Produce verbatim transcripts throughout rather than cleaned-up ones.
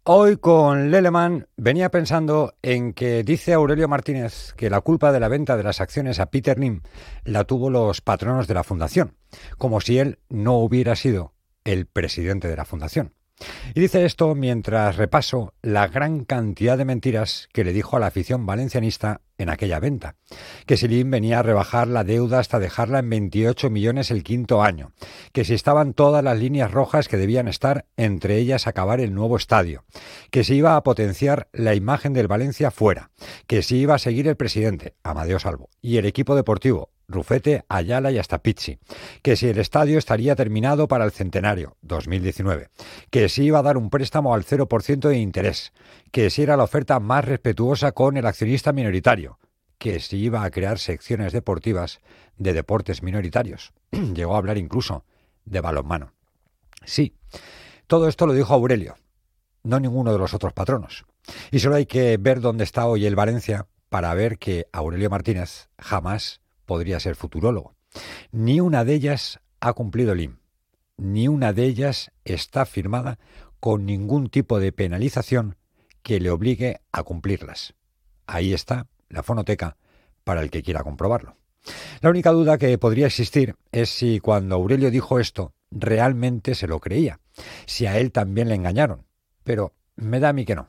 Hoy con Leleman venía pensando en que dice Aurelio Martínez que la culpa de la venta de las acciones a Peter Lim la tuvo los patronos de la fundación, como si él no hubiera sido el presidente de la fundación. Y dice esto mientras repaso la gran cantidad de mentiras que le dijo a la afición valencianista en aquella venta. Que si Lim venía a rebajar la deuda hasta dejarla en veintiocho millones el quinto año. Que si estaban todas las líneas rojas que debían estar, entre ellas acabar el nuevo estadio. Que si iba a potenciar la imagen del Valencia fuera. Que si iba a seguir el presidente, Amadeo Salvo, y el equipo deportivo, Rufete, Ayala y hasta Pizzi, que si el estadio estaría terminado para el centenario, dos mil diecinueve, que si iba a dar un préstamo al cero por ciento de interés, que si era la oferta más respetuosa con el accionista minoritario, que si iba a crear secciones deportivas de deportes minoritarios. Llegó a hablar incluso de balonmano. Sí, todo esto lo dijo Aurelio, no ninguno de los otros patronos. Y solo hay que ver dónde está hoy el Valencia para ver que Aurelio Martínez jamás podría ser futurólogo. Ni una de ellas ha cumplido Lim. Ni una de ellas está firmada con ningún tipo de penalización que le obligue a cumplirlas. Ahí está la fonoteca para el que quiera comprobarlo. La única duda que podría existir es si cuando Aurelio dijo esto realmente se lo creía, si a él también le engañaron. Pero me da a mí que no.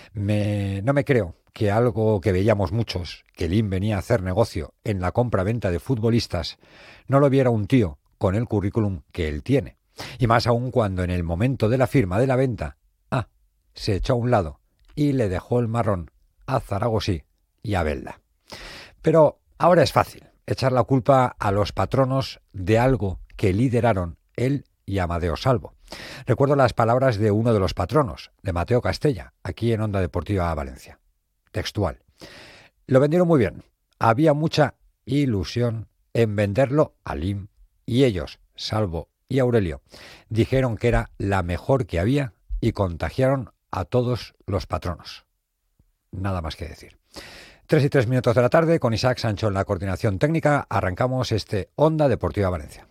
Me, no me creo que algo que veíamos muchos, que Lim venía a hacer negocio en la compra-venta de futbolistas, no lo viera un tío con el currículum que él tiene. Y más aún cuando en el momento de la firma de la venta, ah, se echó a un lado y le dejó el marrón a Zaragosí y a Belda. Pero ahora es fácil echar la culpa a los patronos de algo que lideraron él y Amadeo Salvo. Recuerdo las palabras de uno de los patronos, de Mateo Castella, aquí en Onda Deportiva Valencia. Textual. Lo vendieron muy bien. Había mucha ilusión en venderlo a Lim y ellos, Salvo y Aurelio, dijeron que era la mejor que había y contagiaron a todos los patronos. Nada más que decir. Tres y tres minutos de la tarde, con Isaac Sancho en la coordinación técnica, arrancamos este Onda Deportiva Valencia.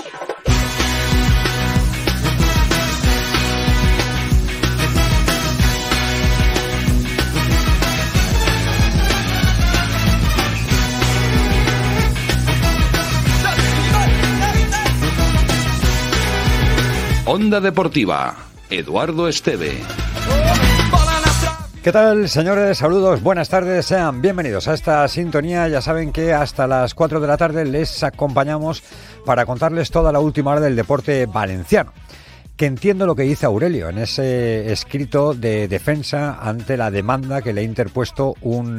Onda Deportiva, Eduardo Esteve. ¿Qué tal, señores? Saludos, buenas tardes, sean bienvenidos a esta sintonía. Ya saben que hasta las cuatro de la tarde les acompañamos para contarles toda la última hora del deporte valenciano. Que entiendo lo que dice Aurelio en ese escrito de defensa ante la demanda que le ha interpuesto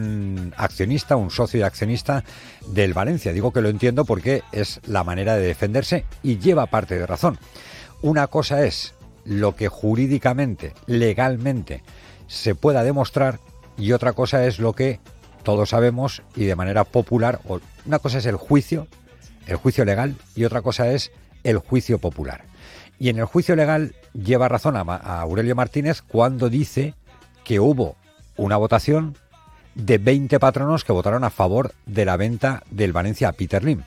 un accionista, un socio y accionista del Valencia. Digo que lo entiendo porque es la manera de defenderse y lleva parte de razón. Una cosa es lo que jurídicamente, legalmente, se pueda demostrar y otra cosa es lo que todos sabemos y de manera popular. Una cosa es el juicio, el juicio legal, y otra cosa es el juicio popular. Y en el juicio legal lleva razón a, a Aurelio Martínez cuando dice que hubo una votación de veinte patronos que votaron a favor de la venta del Valencia a Peter Lim.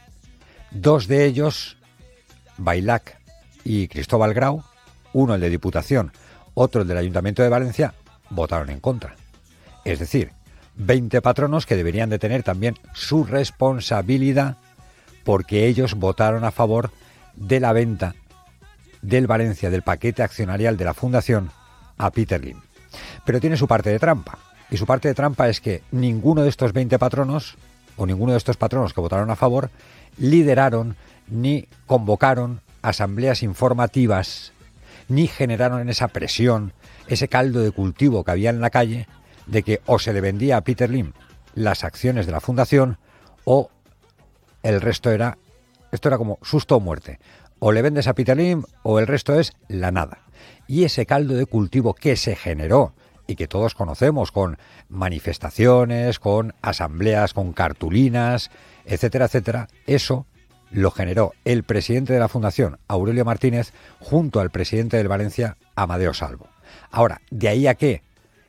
Dos de ellos, Bailac y Cristóbal Grau, uno el de Diputación, otro el del Ayuntamiento de Valencia, votaron en contra. Es decir, veinte patronos que deberían de tener también su responsabilidad porque ellos votaron a favor de la venta del Valencia, del paquete accionarial de la Fundación, a Peter Lim. Pero tiene su parte de trampa. Y su parte de trampa es que ninguno de estos veinte patronos, o ninguno de estos patronos que votaron a favor, lideraron ni convocaron asambleas informativas, ni generaron esa presión, ese caldo de cultivo que había en la calle de que o se le vendía a Peter Lim las acciones de la Fundación o el resto era, esto era como susto o muerte. O le vendes a Peter Lim o el resto es la nada. Y ese caldo de cultivo que se generó y que todos conocemos con manifestaciones, con asambleas, con cartulinas, etcétera, etcétera, eso lo generó el presidente de la Fundación, Aurelio Martínez, junto al presidente del Valencia, Amadeo Salvo. Ahora, de ahí a que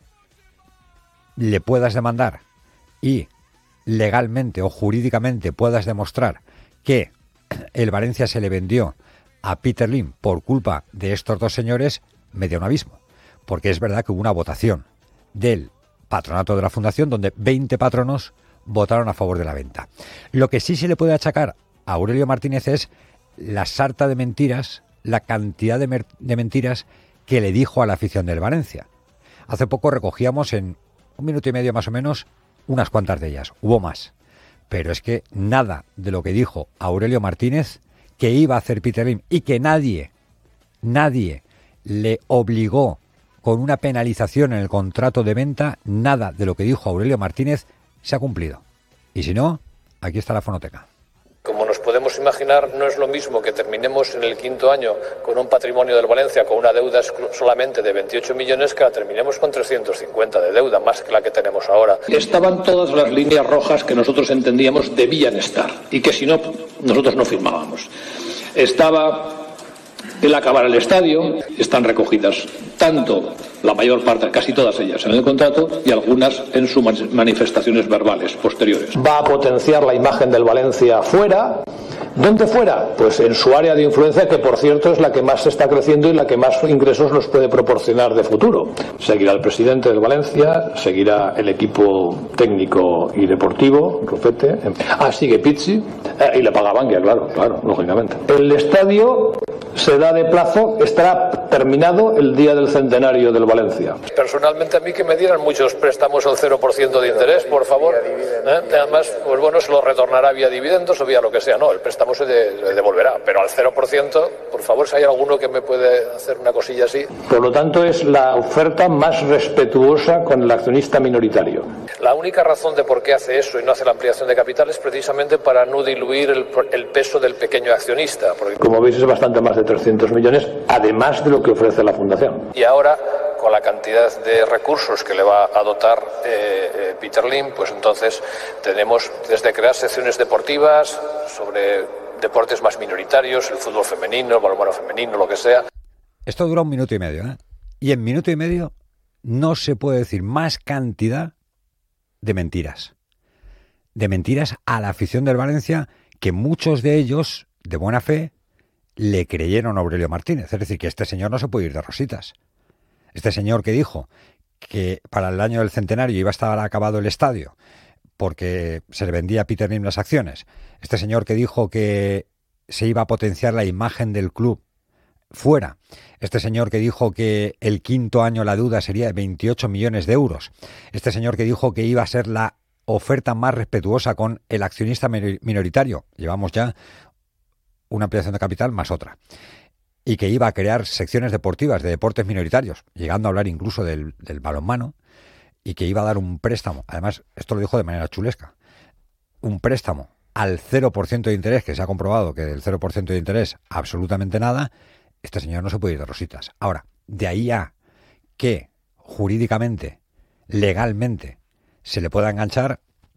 le puedas demandar y legalmente o jurídicamente puedas demostrar que el Valencia se le vendió a Peter Lim por culpa de estos dos señores, me da un abismo. porque es verdad que hubo una votación del patronato de la fundación donde veinte patronos votaron a favor de la venta. Lo que sí se le puede achacar a Aurelio Martínez es la sarta de mentiras, la cantidad de, mer- de mentiras que le dijo a la afición del Valencia. Hace poco recogíamos en un minuto y medio más o menos unas cuantas de ellas, hubo más. Pero es que nada de lo que dijo Aurelio Martínez que iba a hacer Peter Lim y que nadie, nadie le obligó con una penalización en el contrato de venta, nada de lo que dijo Aurelio Martínez se ha cumplido. Y si no, aquí está la fonoteca. Como nos podemos imaginar, no es lo mismo que terminemos en el quinto año con un patrimonio del Valencia con una deuda solamente de veintiocho millones que la terminemos con trescientos cincuenta de deuda, más que la que tenemos ahora. Estaban todas las líneas rojas que nosotros entendíamos debían estar y que si no, nosotros no firmábamos. Estaba el acabar el estadio, están recogidas tanto la mayor parte, casi todas ellas en el contrato y algunas en sus manifestaciones verbales posteriores. Va a potenciar la imagen del Valencia fuera. ¿Dónde fuera? Pues en su área de influencia, que por cierto es la que más está creciendo y la que más ingresos nos puede proporcionar de futuro. Seguirá el presidente del Valencia, seguirá el equipo técnico y deportivo, Rufete. Ah, sigue Pizzi, eh, y le paga Bankia, claro, claro, lógicamente. El estadio se da de plazo, estará terminado el día del centenario del Valencia. Personalmente a mí que me dieran muchos préstamos al cero por ciento de interés, por favor. ¿Eh? Además, pues bueno, se lo retornará vía dividendos o vía lo que sea. No, el préstamo se de, devolverá, pero al cero por ciento, por favor, si hay alguno que me puede hacer una cosilla así. Por lo tanto, es la oferta más respetuosa con el accionista minoritario. La única razón de por qué hace eso y no hace la ampliación de capital es precisamente para no diluir el, el peso del pequeño accionista. Porque... Como veis, es bastante más de trescientos millones, además de lo que ofrece la Fundación. Y ahora, con la cantidad de recursos que le va a dotar eh, eh, Peter Lim, pues entonces tenemos desde crear secciones deportivas sobre deportes más minoritarios, el fútbol femenino, el balonmano femenino, lo que sea. Esto dura un minuto y medio, ¿eh? Y en minuto y medio no se puede decir más cantidad de mentiras. De mentiras a la afición del Valencia, que muchos de ellos, de buena fe, le creyeron a Aurelio Martínez. Es decir, que este señor no se puede ir de rositas. Este señor que dijo que para el año del centenario iba a estar acabado el estadio porque se le vendía a Peter Lim las acciones. Este señor que dijo que se iba a potenciar la imagen del club fuera. Este señor que dijo que el quinto año la deuda sería de veintiocho millones de euros. Este señor que dijo que iba a ser la oferta más respetuosa con el accionista minoritario. Llevamos ya una ampliación de capital más otra. Y que iba a crear secciones deportivas de deportes minoritarios, llegando a hablar incluso del, del balonmano, y que iba a dar un préstamo. Además, esto lo dijo de manera chulesca. Un préstamo al cero por ciento de interés, que se ha comprobado que del cero por ciento de interés absolutamente nada. Este señor no se puede ir de rositas. Ahora, de ahí a que jurídicamente, legalmente, se le pueda enganchar,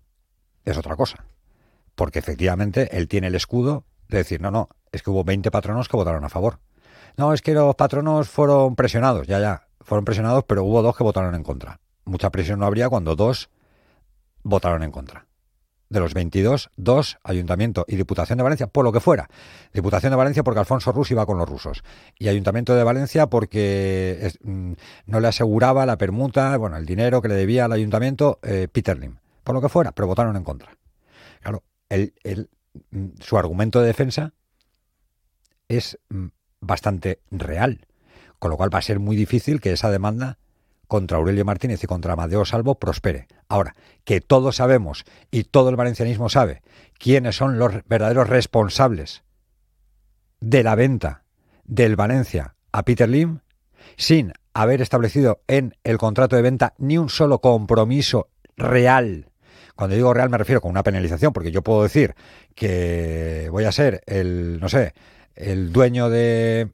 es otra cosa. Porque efectivamente él tiene el escudo de decir, no, no, es que hubo veinte patronos que votaron a favor. No, es que los patronos fueron presionados, ya, ya, fueron presionados, pero hubo dos que votaron en contra. Mucha presión no habría cuando dos votaron en contra. De los veintidós, dos, Ayuntamiento y Diputación de Valencia, por lo que fuera. Diputación de Valencia porque Alfonso Rus iba con los rusos. Y Ayuntamiento de Valencia porque es, mm, no le aseguraba la permuta, bueno, el dinero que le debía al Ayuntamiento eh, Peter Lim. Por lo que fuera, pero votaron en contra. Claro, él, él, su argumento de defensa es mm, bastante real. Con lo cual va a ser muy difícil que esa demanda contra Aurelio Martínez y contra Amadeo Salvo prospere. Ahora, que todos sabemos y todo el valencianismo sabe quiénes son los verdaderos responsables de la venta del Valencia a Peter Lim, sin haber establecido en el contrato de venta ni un solo compromiso real. Cuando digo real me refiero con una penalización, porque yo puedo decir que voy a ser el, no sé, el dueño de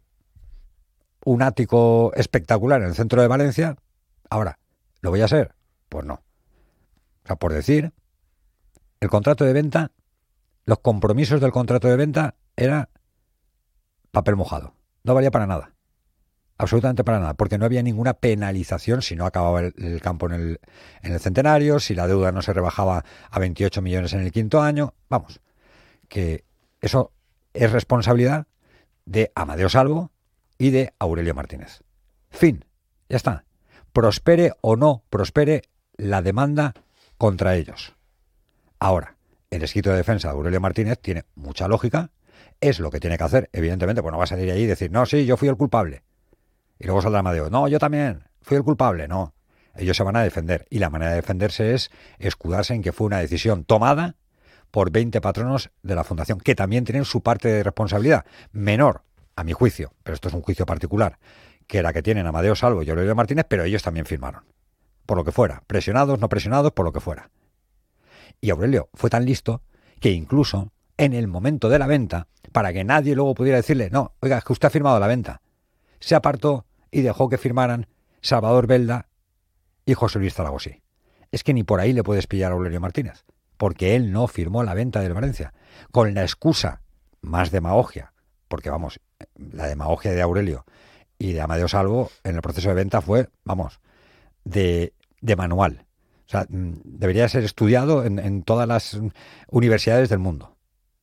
un ático espectacular en el centro de Valencia. Ahora, ¿lo voy a ser? Pues no. O sea, por decir, el contrato de venta, los compromisos del contrato de venta era papel mojado. No valía para nada. Absolutamente para nada. Porque no había ninguna penalización si no acababa el, el campo en el, en el centenario, si la deuda no se rebajaba a veintiocho millones en el quinto año. Vamos, que eso es responsabilidad de Amadeo Salvo y de Aurelio Martínez. Fin. Ya está. prospere o no prospere la demanda contra ellos. Ahora, el escrito de defensa de Aurelio Martínez tiene mucha lógica, es lo que tiene que hacer, evidentemente, pues no va a salir ahí y decir, no, sí, yo fui el culpable. Y luego saldrá Amadeo, no, yo también, fui el culpable, no. Ellos se van a defender, y la manera de defenderse es escudarse en que fue una decisión tomada por veinte patronos de la Fundación, que también tienen su parte de responsabilidad, menor, a mi juicio, pero esto es un juicio particular, que la que tienen Amadeo Salvo y Aurelio Martínez, pero ellos también firmaron, por lo que fuera, presionados, no presionados, por lo que fuera. Y Aurelio fue tan listo que incluso en el momento de la venta, para que nadie luego pudiera decirle, no, oiga, es que usted ha firmado la venta, se apartó y dejó que firmaran Salvador Belda y José Luis Zaragosí. Es que ni por ahí le puedes pillar a Aurelio Martínez, porque él no firmó la venta del Valencia, con la excusa más demagogia, porque vamos, la demagogia de Aurelio y de Amadeo Salvo en el proceso de venta fue, vamos, de, de manual. O sea, debería ser estudiado en, en todas las universidades del mundo.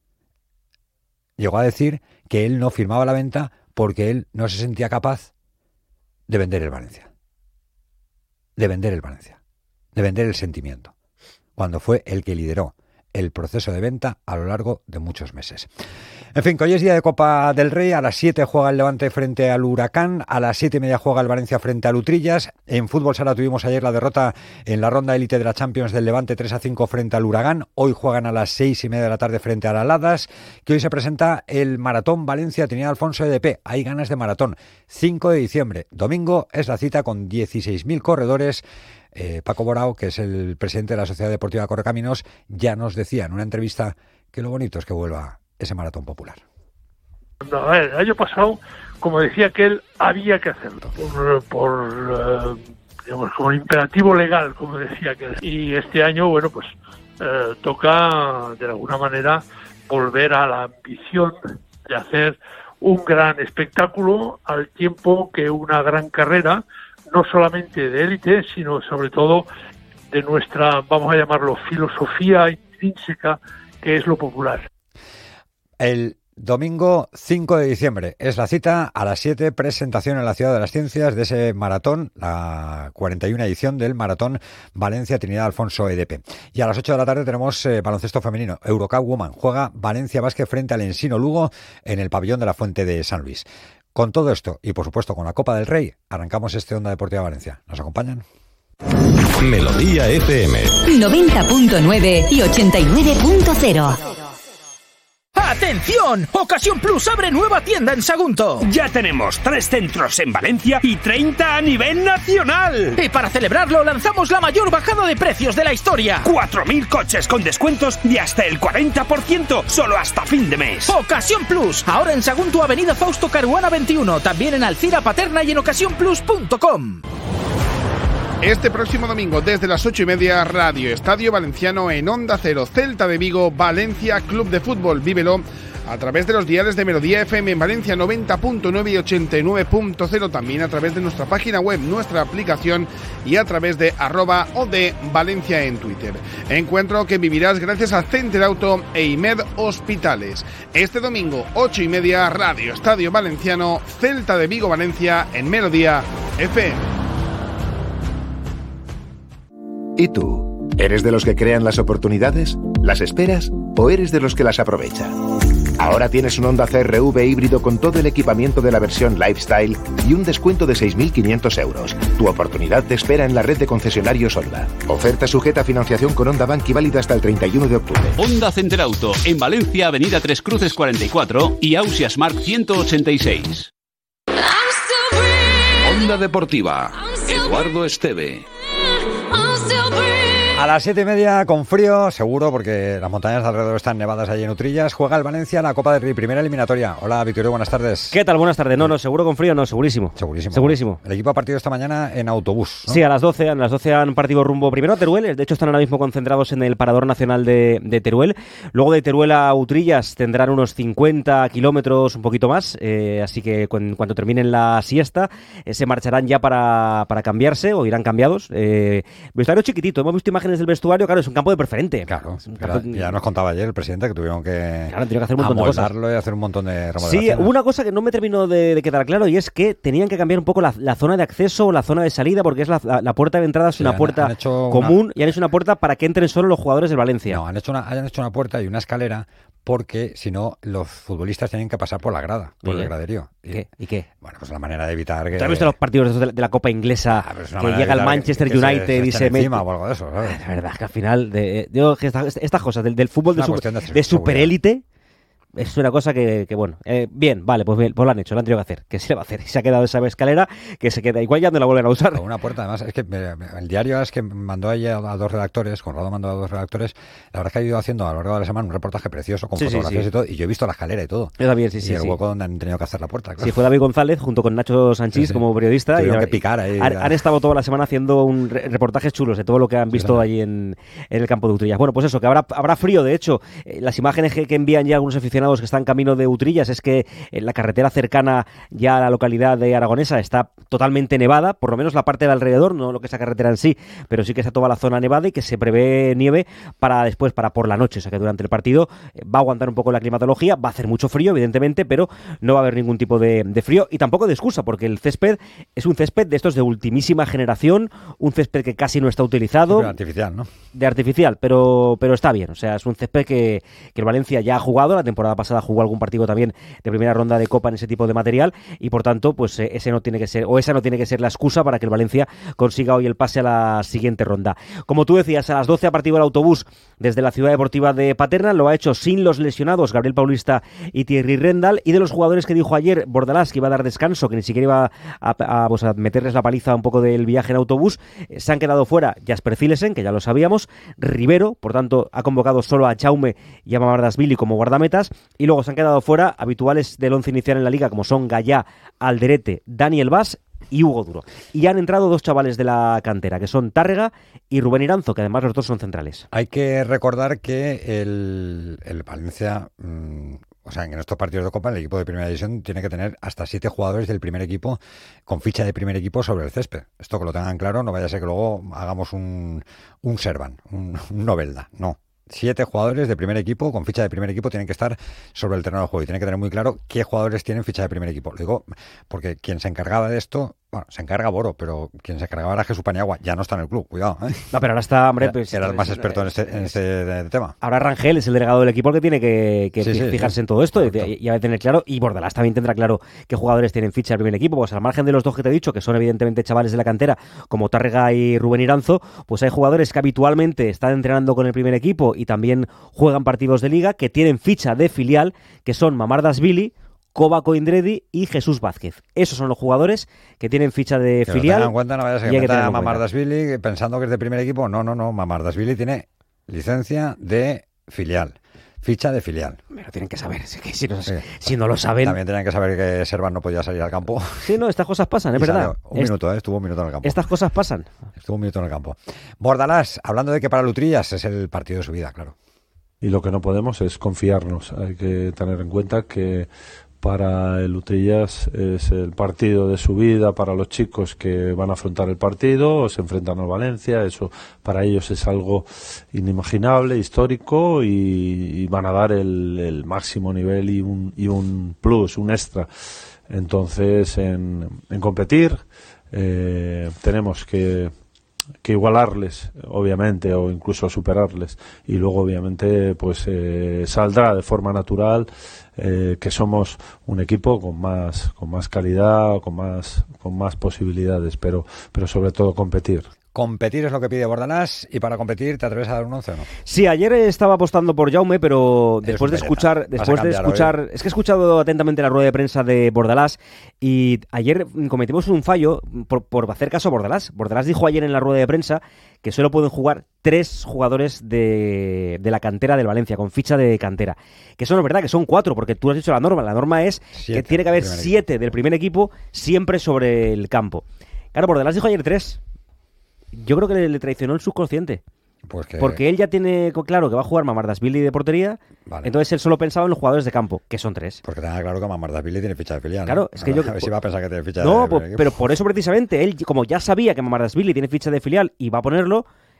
Llegó a decir que él no firmaba la venta porque él no se sentía capaz de vender el Valencia. De vender el Valencia. De vender el sentimiento. Cuando fue el que lideró el proceso de venta a lo largo de muchos meses. En fin, que hoy es día de Copa del Rey. A las siete juega el Levante frente al Huracán. A las siete y media juega el Valencia frente al Utrillas. En fútbol sala tuvimos ayer la derrota en la ronda élite de la Champions del Levante tres a cinco frente al Huracán. Hoy juegan a las seis y media de la tarde frente a las Aladas. Que hoy se presenta el Maratón Valencia Trinidad Alfonso E D P. Hay ganas de maratón. cinco de diciembre. Domingo es la cita con dieciséis mil corredores. Eh, Paco Borao, que es el presidente de la Sociedad Deportiva Correcaminos, ya nos decía en una entrevista que lo bonito es que vuelva ese maratón popular. No, a ver, el año pasado, como decía que él, había que hacerlo por, por uh, digamos, como imperativo legal, como decía que él. Y este año, bueno, pues uh, toca de alguna manera volver a la ambición de hacer un gran espectáculo al tiempo que una gran carrera, no solamente de élite, sino sobre todo de nuestra, vamos a llamarlo, filosofía intrínseca, que es lo popular. El domingo cinco de diciembre es la cita, a las siete, presentación en la Ciudad de las Ciencias de ese maratón, la cuarenta y una edición del Maratón Valencia Trinidad Alfonso E D P. Y a las ocho de la tarde tenemos eh, baloncesto femenino, Eurocup Woman. Juega Valencia Basket frente al Ensino Lugo en el pabellón de la Fuente de San Luis. Con todo esto, y por supuesto con la Copa del Rey, arrancamos este Onda Deportiva Valencia. ¿Nos acompañan? Melodía F M noventa punto nueve y ochenta y nueve punto cero. ¡Atención! Ocasión Plus abre nueva tienda en Sagunto. Ya tenemos tres centros en Valencia y treinta a nivel nacional. Y para celebrarlo lanzamos la mayor bajada de precios de la historia. cuatro mil coches con descuentos de hasta el cuarenta por ciento, solo hasta fin de mes. Ocasión Plus, ahora en Sagunto, Avenida Fausto Caruana veintiuno, también en Alcira Paterna y en ocasión plus punto com. Este próximo domingo, desde las ocho y media, Radio Estadio Valenciano en Onda Cero, Celta de Vigo, Valencia Club de Fútbol. Vívelo a través de los diales de Melodía F M en Valencia noventa punto nueve y ochenta y nueve punto cero, también a través de nuestra página web, nuestra aplicación y a través de arroba o de Valencia en Twitter. Encuentro que vivirás gracias a Center Auto e IMED Hospitales. Este domingo, ocho y media, Radio Estadio Valenciano, Celta de Vigo, Valencia en Melodía F M. ¿Y tú? ¿Eres de los que crean las oportunidades? ¿Las esperas? ¿O eres de los que las aprovecha? Ahora tienes un Honda C R V híbrido con todo el equipamiento de la versión Lifestyle y un descuento de seis mil quinientos euros. Tu oportunidad te espera en la red de concesionarios Honda. Oferta sujeta a financiación con Honda Bank y válida hasta el treinta y uno de octubre. Honda Center Auto, en Valencia, Avenida Tres Cruces cuarenta y cuatro y Ausia Smart ciento ochenta y seis. Onda Deportiva, Eduardo Esteve. A las siete y media, con frío, seguro, porque las montañas de alrededor están nevadas allí en Utrillas, juega el Valencia la Copa del Rey, primera eliminatoria. Hola, Victorio, buenas tardes. ¿Qué tal? Buenas tardes. No, no, seguro con frío, no, segurísimo. Segurísimo. Segurísimo. El equipo ha partido esta mañana en autobús, ¿no? Sí, a las doce, a las doce han partido rumbo primero a Teruel, de hecho están ahora mismo concentrados en el Parador Nacional de, de Teruel. Luego de Teruel a Utrillas tendrán unos cincuenta kilómetros, un poquito más, eh, así que cu- cuando terminen la siesta eh, se marcharán ya para, para cambiarse, o irán cambiados. Eh, vestuario chiquitito, hemos visto imágenes imágenes del vestuario, claro, es un campo de preferente. Claro, campo... ya, ya nos contaba ayer el presidente que tuvieron que, claro, tuvieron que hacer un montón de cosas. y hacer un montón de remodelaciones. Sí, hubo una cosa que no me terminó de, de quedar claro y es que tenían que cambiar un poco la, la zona de acceso o la zona de salida porque es la, la, la puerta de entrada es sí, una han, puerta han común una... y han hecho una puerta para que entren solo los jugadores del Valencia. No, han hecho una, han hecho una puerta y una escalera porque si no los futbolistas tienen que pasar por la grada, por el graderío. ¿Y qué? ¿Y qué? Bueno, pues la manera de evitar que... ¿Tú has visto los partidos de la Copa Inglesa ah, que llega el Manchester que, que United se, se y se mete? O algo de eso, ¿sabes? La verdad es que al final, de, de, de estas, estas cosas del, del fútbol de, su, de, de superélite... Es una cosa que, que bueno, eh, bien, vale, pues, bien, pues lo han hecho, lo han tenido que hacer. ¿Qué se le va a hacer? Se ha quedado esa escalera que se queda, igual ya no la vuelven a usar. Con una puerta, además, es que me, me, el diario es que mandó ahí a, a dos redactores, Conrado mandó a dos redactores, la verdad es que ha ido haciendo a lo largo de la semana un reportaje precioso con sí, fotografías sí, sí. y todo, y yo he visto la escalera y todo. Yo también, sí, y sí. Y el sí. hueco donde han tenido que hacer la puerta, claro. Sí, fue David González junto con Nacho Sanchís sí, sí. como periodista. Tuvieron y que picar ahí. Han, han estado toda la semana haciendo un re reportajes chulos de todo lo que han visto sí, allí en, en el campo de Utrillas. Bueno, pues eso, que habrá, habrá frío, de hecho, eh, las imágenes que, que envían ya algunos aficionados que están camino de Utrillas es que la carretera cercana ya a la localidad de Aragonesa está totalmente nevada, por lo menos la parte de alrededor, no lo que es la carretera en sí, pero sí que está toda la zona nevada y que se prevé nieve para después, para por la noche, o sea que durante el partido va a aguantar un poco la climatología, va a hacer mucho frío, evidentemente, pero no va a haber ningún tipo de, de frío y tampoco de excusa, porque el césped es un césped de estos de ultimísima generación, un césped que casi no está utilizado. Sí, pero artificial, ¿no? De artificial, pero, pero está bien, o sea, es un césped que, que el Valencia ya ha jugado, la temporada pasada jugó algún partido también de primera ronda de Copa en ese tipo de material y por tanto pues ese no tiene que ser o esa no tiene que ser la excusa para que el Valencia consiga hoy el pase a la siguiente ronda. Como tú decías, a las doce ha partido el autobús desde la Ciudad Deportiva de Paterna, lo ha hecho sin los lesionados Gabriel Paulista y Thierry Rendal, y de los jugadores que dijo ayer Bordalás que iba a dar descanso, que ni siquiera iba a, a, a, pues a meterles la paliza un poco del viaje en autobús, se han quedado fuera Jasper Cilesen, que ya lo sabíamos, Rivero, por tanto ha convocado solo a Jaume y a Mamardashvili como guardametas, y luego se han quedado fuera habituales del once inicial en la liga como son Gallá, Alderete, Daniel Vaz y Hugo Duro. Y han entrado dos chavales de la cantera, que son Tárrega y Rubén Iranzo, que además los dos son centrales. Hay que recordar que el, el Valencia, mmm, o sea, en estos partidos de Copa, el equipo de primera división tiene que tener hasta siete jugadores del primer equipo con ficha de primer equipo sobre el césped. Esto que lo tengan claro, no vaya a ser que luego hagamos un, un Servan, un, un Novelda, no. Siete jugadores de primer equipo con ficha de primer equipo tienen que estar sobre el terreno de juego y tienen que tener muy claro qué jugadores tienen ficha de primer equipo. Lo digo porque quien se encargaba de esto, bueno, se encarga Boro, pero quien se encargaba era Jesús Paniagua, ya no está en el club, cuidado, ¿eh? No, pero ahora está, hombre, pues, era el más experto en este, en este tema. Ahora Rangel es el delegado del equipo el que tiene que, que sí, sí, fijarse sí. en todo esto y, y va a tener claro, y Bordalás también tendrá claro qué jugadores tienen ficha del primer equipo, pues al margen de los dos que te he dicho, que son evidentemente chavales de la cantera, como Tárrega y Rubén Iranzo, pues hay jugadores que habitualmente están entrenando con el primer equipo y también juegan partidos de liga, que tienen ficha de filial, que son Mamardashvili, Kovaco Indredi y Jesús Vázquez. Esos son los jugadores que tienen ficha de que filial. Lo en cuenta, no vayas a que metan a Mamardashvili pensando que es de primer equipo. No, no, no. Mamardashvili tiene licencia de filial. Ficha de filial. Pero tienen que saber, si, si, no, sí. si no lo saben... También tenían que saber que Servan no podía salir al campo. Sí, no, estas cosas pasan, es verdad. Un es... minuto, ¿eh? Estuvo un minuto en el campo. Estas cosas pasan. Estuvo un minuto en el campo. Bordalás, hablando de que para Utrillas es el partido de su vida, claro. Y lo que no podemos es confiarnos. Hay que tener en cuenta que para el Utrillas es el partido de su vida, para los chicos que van a afrontar el partido, se enfrentan al Valencia, eso para ellos es algo inimaginable, histórico, y, y van a dar el, el máximo nivel y un, y un plus, un extra. Entonces, en, en competir eh, tenemos que que igualarles, obviamente, o incluso superarles, y luego obviamente pues eh, saldrá de forma natural eh, que somos un equipo con más con más calidad, con más con más posibilidades, pero pero sobre todo competir. Competir es lo que pide Bordalás, y para competir, ¿te atreves a dar un once o no? Sí, ayer estaba apostando por Jaume, pero después de escuchar, después de escuchar, hoy. Es que he escuchado atentamente la rueda de prensa de Bordalás, y ayer cometimos un fallo por, por hacer caso a Bordalás. Bordalás dijo ayer en la rueda de prensa que solo pueden jugar tres jugadores de, de la cantera del Valencia, con ficha de cantera. Que eso no es verdad, que son cuatro, porque tú has dicho la norma. La norma es siete, que tiene que haber siete equipo. del primer equipo siempre sobre el campo. Claro, Bordalás dijo ayer tres. Yo creo que le, le traicionó el subconsciente. Pues que... Porque él ya tiene claro que va a jugar Mamardashvili de portería, vale. Entonces él solo pensaba en los jugadores de campo, que son tres. Porque tenga claro que Mamardashvili tiene ficha de filial. Claro, ¿no? es que yo... A ver si va a pensar que tiene ficha no, de filial. No, pero por eso precisamente, él como ya sabía que Mamardashvili tiene ficha de filial y va a ponerlo,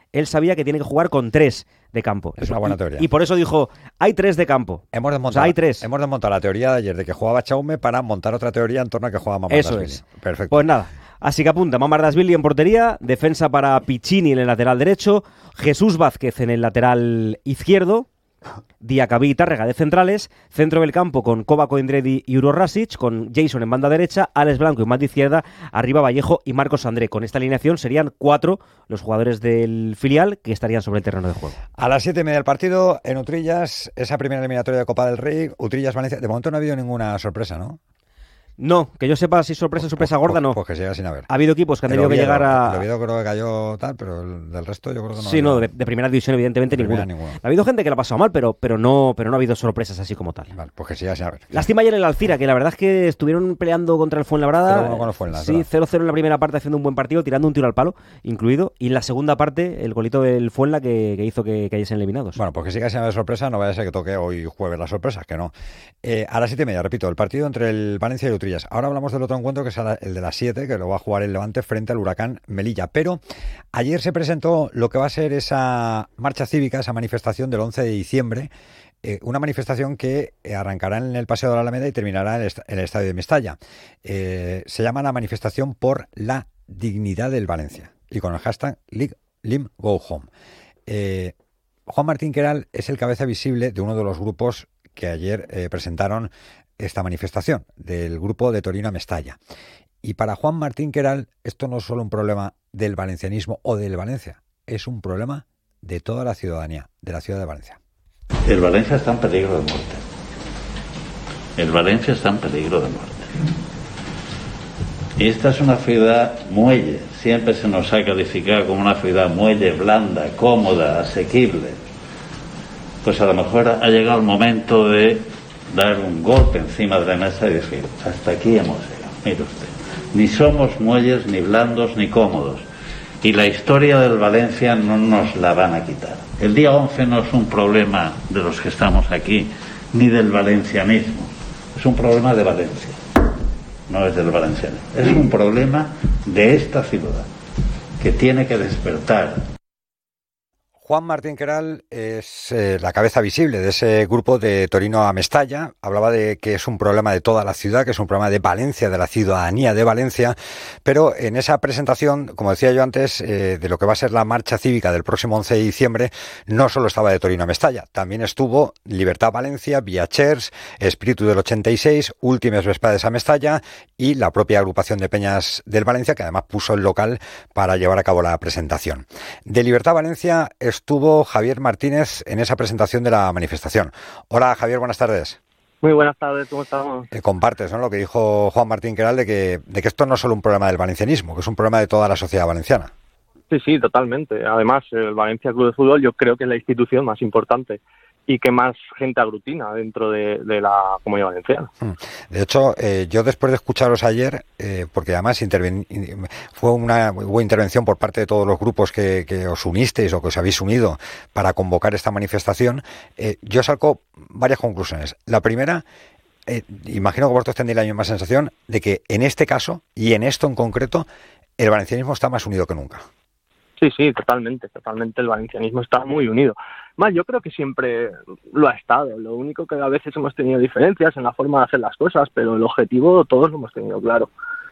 él sabía que tiene que jugar con tres de campo. Es una buena teoría. Y, y por eso dijo, hay tres de campo. Hemos desmontado, o sea, hay tres. Hemos desmontado la teoría de ayer de que jugaba Chaume para montar otra teoría en torno a que jugaba Mamardashvili. Eso es. Perfecto. Pues nada, así que apunta, Mamardashvili en portería, defensa para Piccini en el lateral derecho, Jesús Vázquez en el lateral izquierdo, Diacabí y Tárrega de centrales, centro del campo con Kovac, Indredi y Uro Rasic, con Jason en banda derecha, Alex Blanco y más de izquierda, arriba Vallejo y Marcos André. Con esta alineación serían cuatro los jugadores del filial que estarían sobre el terreno de juego. A las siete y media del partido, en Utrillas, esa primera eliminatoria de Copa del Rey, Utrillas-Valencia. De momento no ha habido ninguna sorpresa, ¿no? No, que yo sepa si sorpresa, pues, sorpresa pues, gorda, no. Pues que siga sin haber. Ha habido equipos que han el tenido Oviedo, que llegar a... El Oviedo creo que cayó tal, pero el, del resto yo creo que no. Sí, ha no, de, de primera división evidentemente ninguna. ninguna. Ha habido gente que la ha pasado mal, pero, pero, no, pero no ha habido sorpresas así como tal. Vale, pues que siga sin haber. Lástima ayer el Alcira, que la verdad es que estuvieron peleando contra el Fuenlabrada. cero uno con el Fuenlabrada. Sí, cero cero en la primera parte haciendo un buen partido, tirando un tiro al palo, incluido. Y en la segunda parte, el golito del Fuenla que, que hizo que cayesen eliminados. Bueno, pues que siga sin haber sorpresa, no vaya a ser que toque hoy jueves las sorpresas, que no. Eh, a las siete y media, repito, el partido entre el Valencia y el Utrillas. Ahora hablamos del otro encuentro, que es el de las siete, que lo va a jugar el Levante frente al Huracán Melilla. Pero ayer se presentó lo que va a ser esa marcha cívica, esa manifestación del once de diciembre, eh, una manifestación que arrancará en el Paseo de la Alameda y terminará en el, est- en el Estadio de Mestalla. Eh, se llama la manifestación por la dignidad del Valencia y con el hashtag Lim Go Home. Eh, Juan Martín Queral es el cabeza visible de uno de los grupos que ayer eh, presentaron esta manifestación, del grupo de Torino a Mestalla. Y para Juan Martín Queral, esto no es solo un problema del valencianismo o del Valencia, es un problema de toda la ciudadanía, de la ciudad de Valencia. El Valencia está en peligro de muerte. El Valencia está en peligro de muerte. Esta es una ciudad muelle, siempre se nos ha calificado como una ciudad muelle, blanda, cómoda, asequible. Pues a lo mejor ha llegado el momento de dar un golpe encima de la mesa y decir, hasta aquí hemos llegado, mire usted. Ni somos muelles, ni blandos, ni cómodos. Y la historia del Valencia no nos la van a quitar. El día once no es un problema de los que estamos aquí, ni del valencianismo. Es un problema de Valencia. No es del valencianismo. Es un problema de esta ciudad, que tiene que despertar. Juan Martín Queral es eh, la cabeza visible de ese grupo de Torino a Mestalla. Hablaba de que es un problema de toda la ciudad, que es un problema de Valencia, de la ciudadanía de Valencia. Pero en esa presentación, como decía yo antes, eh, de lo que va a ser la marcha cívica del próximo once de diciembre, no solo estaba de Torino a Mestalla. También estuvo Libertad Valencia, Viachers, Espíritu del ochenta y seis, Últimes Vespades a Mestalla y la propia agrupación de Peñas del Valencia, que además puso el local para llevar a cabo la presentación. De Libertad Valencia es estuvo Javier Martínez en esa presentación de la manifestación. Hola Javier, buenas tardes. Muy buenas tardes, ¿cómo estamos? Eh, compartes, ¿no?, lo que dijo Juan Martín Queral de que, de que esto no es solo un problema del valencianismo, que es un problema de toda la sociedad valenciana. Sí, sí, totalmente. Además, el Valencia Club de Fútbol yo creo que es la institución más importante y que más gente aglutina dentro de, de la comunidad valenciana. De hecho, eh, yo después de escucharos ayer, eh, porque además interven- fue una hubo intervención por parte de todos los grupos que, que os unisteis o que os habéis unido para convocar esta manifestación, eh, yo saco varias conclusiones. La primera, eh, imagino que vosotros tendréis la misma sensación de que en este caso, y en esto en concreto, el valencianismo está más unido que nunca. Sí, sí, totalmente, totalmente. El valencianismo está muy unido. Más, yo creo que siempre lo ha estado. Lo único que a veces hemos tenido diferencias en la forma de hacer las cosas, pero el objetivo todos lo hemos tenido claro.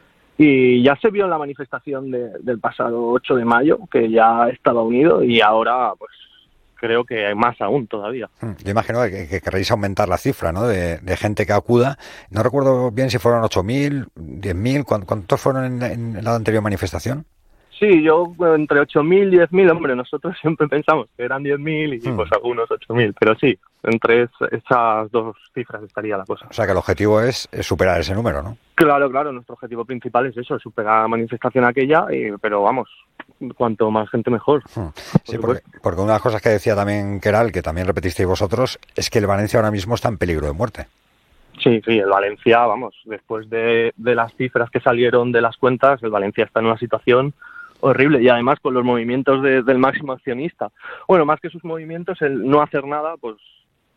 Y ya se vio en la manifestación de, del pasado ocho de mayo, que ya estaba unido, y ahora, pues, creo que hay más aún todavía. Yo imagino que, que querréis aumentar la cifra, ¿no?, de, de gente que acuda. No recuerdo bien si fueron ocho mil, diez mil, ¿cuántos fueron en, en la anterior manifestación? Sí, yo entre ocho mil y diez mil, hombre, nosotros siempre pensamos que eran diez mil y hmm. pues algunos ocho mil, pero sí, entre es, esas dos cifras estaría la cosa. O sea que el objetivo es, es superar ese número, ¿no? Claro, claro, nuestro objetivo principal es eso, superar la manifestación aquella, y, pero vamos, cuanto más gente mejor. Hmm. Sí, porque, porque una de las cosas que decía también Queral, que también repetisteis vosotros, es que el Valencia ahora mismo está en peligro de muerte. Sí, sí, el Valencia, vamos, después de, de las cifras que salieron de las cuentas, el Valencia está en una situación horrible, y además con los movimientos de, del máximo accionista. Bueno, más que sus movimientos, el no hacer nada, pues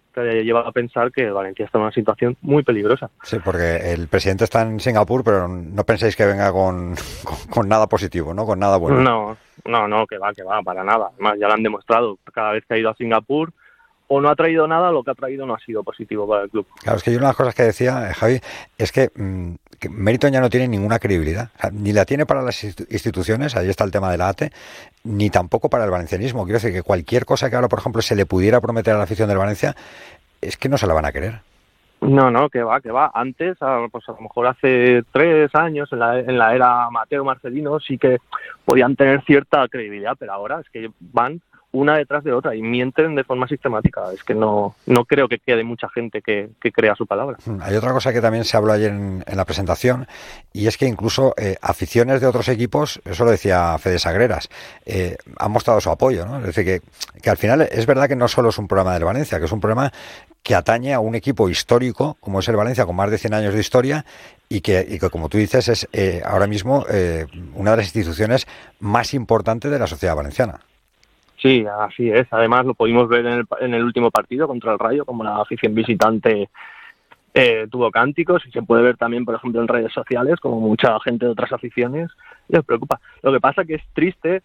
te lleva a pensar que Valencia está en una situación muy peligrosa. Sí, porque el presidente está en Singapur, pero no penséis que venga con, con, con nada positivo, ¿no? Con nada bueno. No, no, no, que va, que va, para nada. Además, ya lo han demostrado. Cada vez que ha ido a Singapur, o no ha traído nada, lo que ha traído no ha sido positivo para el club. Claro, es que yo una de las cosas que decía, Javi, es que, mmm, que Meriton ya no tiene ninguna credibilidad. O sea, ni la tiene para las instituciones, ahí está el tema de la A T E, ni tampoco para el valencianismo. Quiero decir que cualquier cosa que ahora, por ejemplo, se le pudiera prometer a la afición del Valencia, es que no se la van a querer. No, no, que va, que va. Antes, a, pues a lo mejor hace tres años, en la, en la era Mateo Marcelino, sí que podían tener cierta credibilidad, pero ahora es que van una detrás de otra y mienten de forma sistemática. Es que no no creo que quede mucha gente que, que crea su palabra. Hay otra cosa que también se habló ayer en, en la presentación, y es que incluso eh, aficiones de otros equipos, eso lo decía Fede Sagreras, eh, han mostrado su apoyo, ¿no? Es decir, que, que al final es verdad que no solo es un problema del Valencia, que es un problema que atañe a un equipo histórico como es el Valencia, con más de cien años de historia, y que, y que como tú dices, es eh, ahora mismo eh, una de las instituciones más importantes de la sociedad valenciana. Sí, así es. Además lo pudimos ver en el, en el último partido contra el Rayo, como la afición visitante eh, tuvo cánticos, y se puede ver también, por ejemplo, en redes sociales, como mucha gente de otras aficiones les preocupa. Lo que pasa que es triste,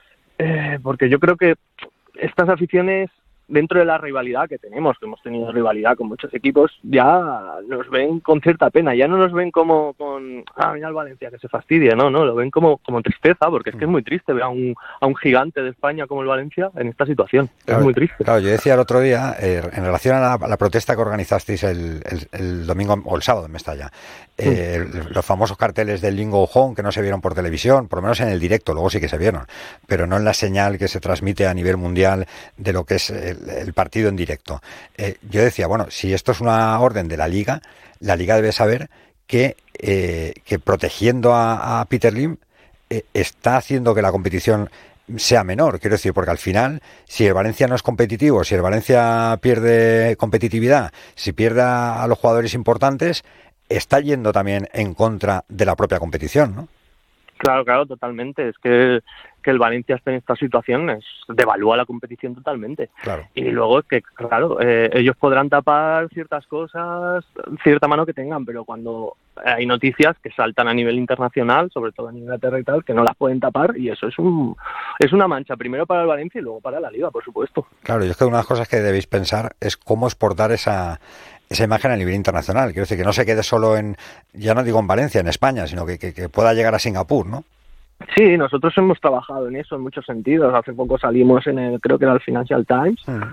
eh, porque yo creo que estas aficiones, dentro de la rivalidad que tenemos, que hemos tenido rivalidad con muchos equipos, ya nos ven con cierta pena, ya no nos ven como con, ah, mira el Valencia que se fastidia, no, no, lo ven como, como tristeza, porque es que es muy triste ver a un, a un gigante de España como el Valencia en esta situación, claro, es muy triste. Claro, yo decía el otro día, eh, en relación a la, a la protesta que organizasteis el, el, el domingo, o el sábado en Mestalla, eh, sí. los famosos carteles del Lingo Home que no se vieron por televisión, por lo menos en el directo, luego sí que se vieron, pero no en la señal que se transmite a nivel mundial de lo que es el, el partido en directo. Eh, yo decía, bueno, si esto es una orden de la Liga, la Liga debe saber que, eh, que protegiendo a, a Peter Lim eh, está haciendo que la competición sea menor, quiero decir, porque al final, si el Valencia no es competitivo, si el Valencia pierde competitividad, si pierde a los jugadores importantes, está yendo también en contra de la propia competición, ¿no? Claro, claro, totalmente. Es que, que el Valencia esté en esta situación es, devalúa la competición totalmente. Claro. Y luego es que, claro, eh, ellos podrán tapar ciertas cosas, cierta mano que tengan, pero cuando hay noticias que saltan a nivel internacional, sobre todo en Inglaterra y tal, que no las pueden tapar, y eso es un es una mancha, primero para el Valencia y luego para la Liga, por supuesto. Claro, y es que una de las cosas que debéis pensar es cómo exportar esa... esa imagen a nivel internacional. Quiero decir, que no se quede solo en, ya no digo en Valencia, en España, sino que, que, que pueda llegar a Singapur, ¿no? Sí, nosotros hemos trabajado en eso en muchos sentidos. Hace poco salimos en el, creo que era el Financial Times, uh-huh.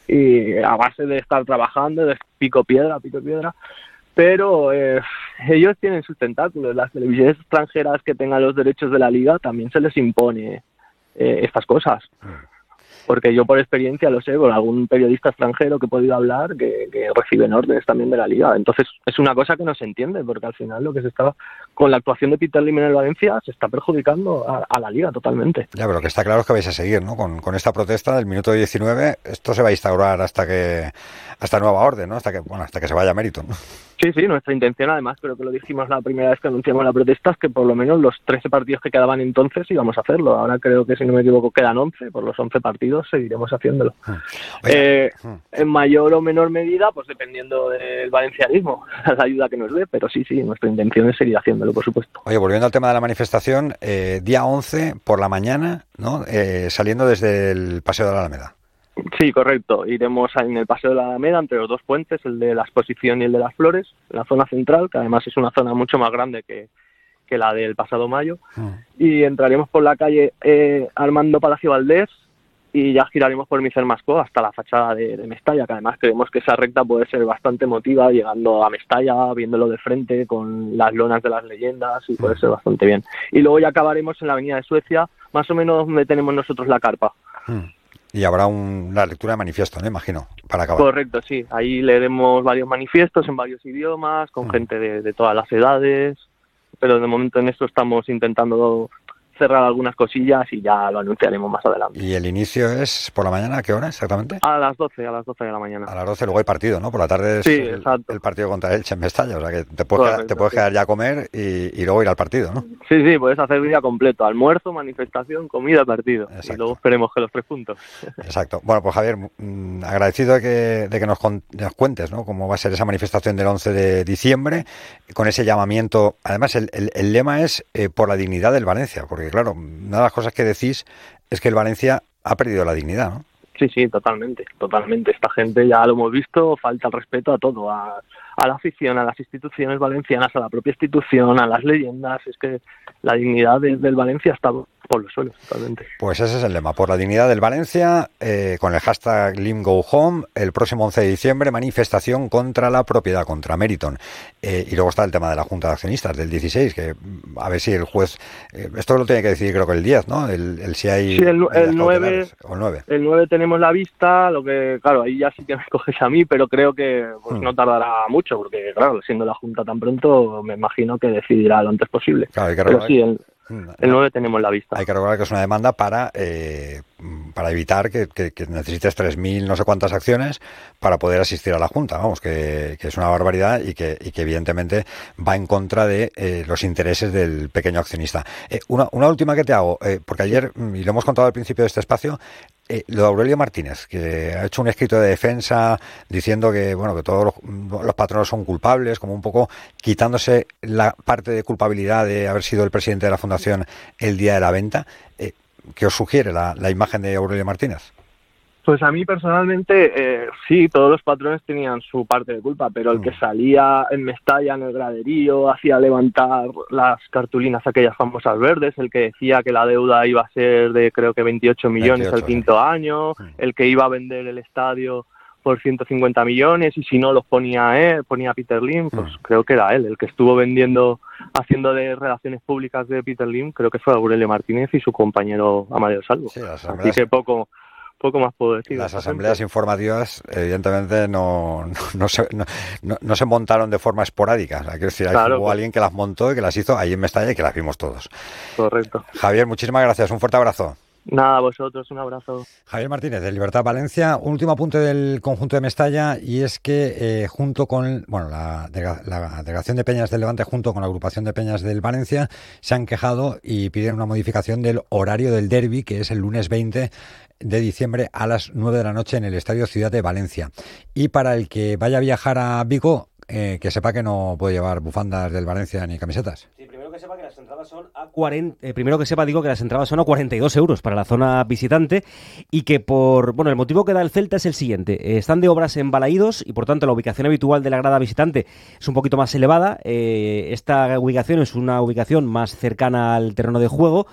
y a base de estar trabajando, de pico piedra, pico piedra, pero eh, ellos tienen sus tentáculos. Las televisiones extranjeras que tengan los derechos de la Liga también se les impone eh, estas cosas. Uh-huh. Porque yo por experiencia lo sé, por algún periodista extranjero que he podido hablar, que, que reciben órdenes también de la Liga. Entonces es una cosa que no se entiende, porque al final lo que se está, con la actuación de Peter Lim en el Valencia, se está perjudicando a, a la Liga totalmente. Ya, pero lo que está claro es que vais a seguir, ¿no? Con, con esta protesta del minuto diecinueve, esto se va a instaurar hasta que hasta nueva orden, ¿no? Hasta que, bueno, hasta que se vaya a Meriton, ¿no? Sí, sí, nuestra intención, además, creo que lo dijimos la primera vez que anunciamos la protesta, es que por lo menos los trece partidos que quedaban entonces íbamos a hacerlo. Ahora creo que, si no me equivoco, quedan once, por los once partidos seguiremos haciéndolo. Eh, en mayor o menor medida, pues dependiendo del valencianismo, la ayuda que nos dé, pero sí, sí, nuestra intención es seguir haciéndolo, por supuesto. Oye, volviendo al tema de la manifestación, eh, día once por la mañana, ¿no? Eh, saliendo desde el Paseo de la Alameda. Sí, correcto. Iremos en el Paseo de la Alameda, entre los dos puentes, el de la Exposición y el de las Flores, en la zona central, que además es una zona mucho más grande que, que la del pasado mayo, mm. y entraremos por la calle eh, Armando Palacio Valdés y ya giraremos por Micer Mascó hasta la fachada de, de Mestalla, que además creemos que esa recta puede ser bastante emotiva, llegando a Mestalla, viéndolo de frente, con las lonas de las leyendas, y puede ser bastante bien. Y luego ya acabaremos en la Avenida de Suecia, más o menos donde tenemos nosotros la carpa. Mm. Y habrá un, una lectura de manifiesto, ¿no? Imagino, para acabar. Correcto, sí. Ahí leeremos varios manifiestos en varios idiomas, con mm. gente de, de todas las edades, pero de momento en esto estamos intentando cerrar algunas cosillas y ya lo anunciaremos más adelante. ¿Y el inicio es por la mañana? ¿A qué hora exactamente? A las doce, a las doce de la mañana. A las doce, luego hay partido, ¿no? Por la tarde es sí, el, el partido contra Elche en Mestalla, o sea que te puedes, Correcto, quedar, te puedes sí. quedar ya a comer y, y luego ir al partido, ¿no? Sí, sí, puedes hacer día completo, almuerzo, manifestación, comida, partido. Exacto. Y luego esperemos que los tres puntos. Exacto. Bueno, pues Javier, mmm, agradecido de que, de que nos, con, nos cuentes, ¿no? Cómo va a ser esa manifestación del once de diciembre, con ese llamamiento. Además, el, el, el lema es eh, por la dignidad del Valencia, porque claro, una de las cosas que decís es que el Valencia ha perdido la dignidad, ¿no? Sí, sí, totalmente, totalmente. Esta gente ya lo hemos visto, falta el respeto a todo, a, a la afición, a las instituciones valencianas, a la propia institución, a las leyendas. Es que la dignidad de, del Valencia está por los suelos, totalmente. Pues ese es el lema, por la dignidad del Valencia, eh, con el hashtag LimGoHome, el próximo once de diciembre, manifestación contra la propiedad, contra Meriton. Eh, y luego está el tema de la Junta de Accionistas del dieciséis, que a ver si el juez, eh, esto lo tiene que decidir creo que el diez, ¿no? El, el si hay... Sí, el, el nueve, o el nueve. El nueve tenemos la vista, lo que, claro, ahí ya sí que me coges a mí, pero creo que pues, hmm. no tardará mucho, porque claro, siendo la Junta tan pronto, me imagino que decidirá lo antes posible. Claro, hay que pero sí, el... El nueve tenemos la vista. Hay que recordar que es una demanda para eh, para evitar que, que, que necesites tres mil no sé cuántas acciones para poder asistir a la Junta. Vamos, que, que es una barbaridad y que, y que evidentemente va en contra de eh, los intereses del pequeño accionista. Eh, una, una última que te hago, eh, porque ayer, y lo hemos contado al principio de este espacio, Eh, lo de Aurelio Martínez, que ha hecho un escrito de defensa diciendo que bueno que todos los, los patronos son culpables, como un poco quitándose la parte de culpabilidad de haber sido el presidente de la Fundación el día de la venta. Eh, ¿Qué os sugiere la, la imagen de Aurelio Martínez? Pues a mí personalmente, eh, sí, todos los patrones tenían su parte de culpa, pero el que salía en Mestalla, en el graderío, hacía levantar las cartulinas aquellas famosas verdes, el que decía que la deuda iba a ser de creo que veintiocho millones el quinto año, el que iba a vender el estadio por ciento cincuenta millones y si no los ponía él, ponía Peter Lim, pues mm. creo que era él, el que estuvo vendiendo, haciendo de relaciones públicas de Peter Lim, creo que fue Aurelio Martínez y su compañero Amadeo Salvo. Sí, así que poco... poco más puedo decir. Las asambleas informativas evidentemente no, no, no, se, no, no se montaron de forma esporádica, o sea, quiero decir, claro, hubo pues. alguien que las montó y que las hizo ahí en Mestalla y que las vimos todos. Correcto. Javier, muchísimas gracias, un fuerte abrazo. Nada, vosotros, un abrazo. Javier Martínez, de Libertad Valencia. Un último apunte del conjunto de Mestalla, y es que eh, junto con bueno la, la Delegación de Peñas del Levante, junto con la Agrupación de Peñas del Valencia, se han quejado y piden una modificación del horario del derbi, que es el lunes veinte de diciembre a las nueve de la noche en el Estadio Ciudad de Valencia. Y para el que vaya a viajar a Vigo, eh, que sepa que no puede llevar bufandas del Valencia ni camisetas. Sí, primero que sepa que las entradas son a cuarenta, eh, primero que sepa digo que las entradas son a cuarenta y dos euros para la zona visitante, y que por bueno el motivo que da el Celta es el siguiente: eh, están de obras en Balaídos y por tanto la ubicación habitual de la grada visitante es un poquito más elevada. Eh, esta ubicación es una ubicación más cercana al terreno de juego.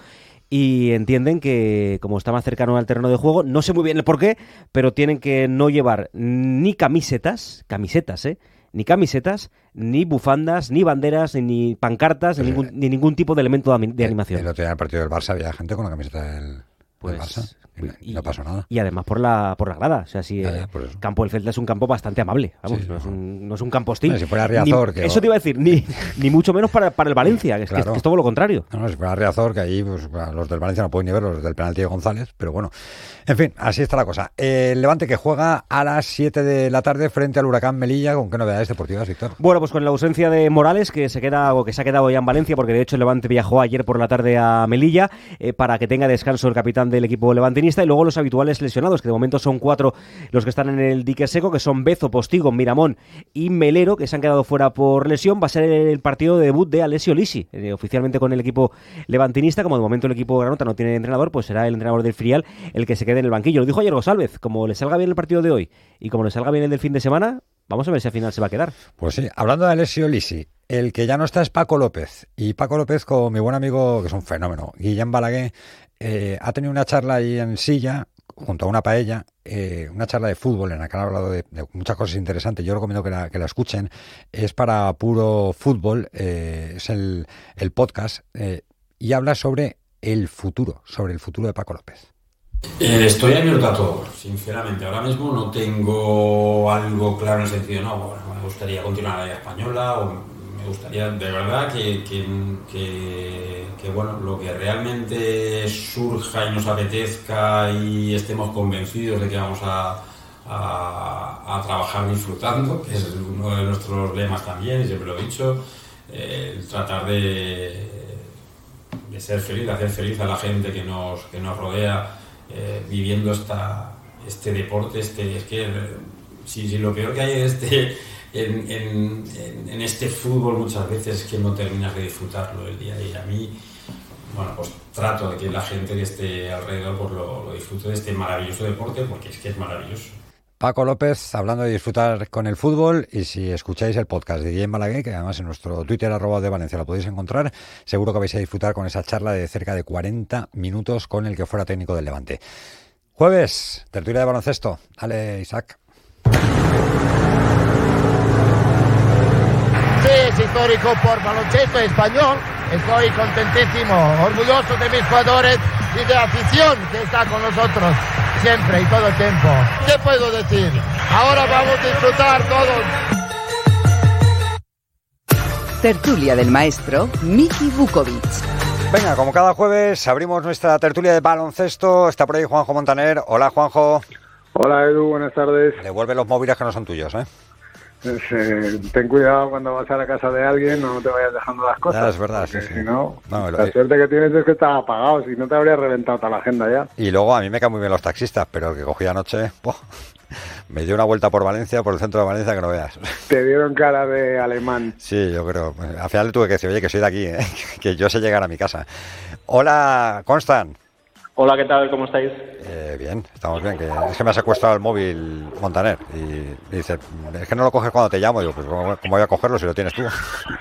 Y entienden que, como está más cercano al terreno de juego, no sé muy bien el por qué, pero tienen que no llevar ni camisetas, camisetas, ¿eh? Ni camisetas, ni bufandas, ni banderas, ni pancartas, ni ningún, ni ningún tipo de elemento de, de animación. El otro día en el partido del Barça había gente con la camiseta del, pues, del Barça. Y no pasó nada. Y además por la por la grada. O sea, si el campo del Celta es un campo bastante amable. Vamos, sí, no, es un, no es un campo hostil. No, si fuera Riazor... Ni, que... Eso te iba a decir, ni, ni mucho menos para, para el Valencia, que es, claro. que, es, que es todo lo contrario. No, no, si fuera Riazor, que ahí pues, los del Valencia no pueden ni ver los del penalti de González, pero bueno. En fin, así está la cosa. El Levante que juega a las siete de la tarde frente al Huracán Melilla. ¿Con qué novedades deportivas, Víctor? Bueno, pues con la ausencia de Morales, que se queda o que se ha quedado ya en Valencia, porque de hecho el Levante viajó ayer por la tarde a Melilla, eh, para que tenga descanso el capitán del equipo levantinista, y luego los habituales lesionados, que de momento son cuatro los que están en el dique seco, que son Bezo, Postigo, Miramón y Melero, que se han quedado fuera por lesión. Va a ser el partido de debut de Alessio Lisi, eh, oficialmente con el equipo levantinista. Como de momento el equipo granota no tiene entrenador, pues será el entrenador del filial el que se quede en el banquillo. Lo dijo ayer González, como le salga bien el partido de hoy y como le salga bien el del fin de semana, vamos a ver si al final se va a quedar. Pues sí, hablando de Alessio Lisi, el que ya no está es Paco López, y Paco López con mi buen amigo, que es un fenómeno, Guillem Balaguer, eh, ha tenido una charla ahí en Silla, junto a una paella, eh, una charla de fútbol en la que han hablado de, de muchas cosas interesantes. Yo recomiendo que la, que la escuchen. Es para Puro Fútbol, eh, es el, el podcast, eh, y habla sobre el futuro, sobre el futuro de Paco López. Eh, estoy abierto a todo, sinceramente. Ahora mismo no tengo algo claro en el sentido, no, bueno, me gustaría continuar en la Liga Española o me gustaría de verdad que, que, que, que bueno, lo que realmente surja y nos apetezca y estemos convencidos de que vamos a, a, a trabajar disfrutando, que es uno de nuestros lemas también, y siempre lo he dicho, eh, tratar de, de ser feliz, de hacer feliz a la gente que nos, que nos rodea eh, viviendo esta, este deporte. Este, es que si, si lo peor que hay en este, en, en, en, en este fútbol muchas veces es que no terminas de disfrutarlo el día a día. A mí, bueno, pues trato de que la gente que esté alrededor pues lo, lo disfrute de este maravilloso deporte, porque es que es maravilloso. Paco López, hablando de disfrutar con el fútbol, y si escucháis el podcast de Guillem Balaguer, que además en nuestro Twitter arroba de Valencia lo podéis encontrar, seguro que vais a disfrutar con esa charla de cerca de cuarenta minutos con el que fuera técnico del Levante. Jueves, tertulia de baloncesto. Dale, Isaac. Sí, es histórico por baloncesto español. Estoy contentísimo, orgulloso de mis jugadores y de la afición que está con nosotros siempre y todo el tiempo. ¿Qué puedo decir? Ahora vamos a disfrutar todos. Tertulia del maestro Miki Vukovic. Venga, como cada jueves abrimos nuestra tertulia de baloncesto. Está por ahí Juanjo Montaner. Hola, Juanjo. Hola, Edu, buenas tardes. Devuelve los móviles que no son tuyos, ¿eh? Eh, ten cuidado cuando vas a la casa de alguien, no te vayas dejando las cosas. Ya, es verdad, sí, sí. Si no, no la lo... suerte que tienes es que estás apagado, si no te habría reventado toda la agenda ya. Y luego a mí me caen muy bien los taxistas, pero el que cogí anoche, ¡oh! Me dio una vuelta por Valencia, por el centro de Valencia, que no veas. Te dieron cara de alemán. Sí, yo creo. Al final le tuve que decir, oye, que soy de aquí, ¿eh? Que yo sé llegar a mi casa. Hola, Constant. Hola, ¿qué tal? ¿Cómo estáis? Eh, bien, estamos bien. Que es que me ha secuestrado el móvil Montaner y dice, es que no lo coges cuando te llamo. Y digo, pues ¿cómo voy a cogerlo si lo tienes tú?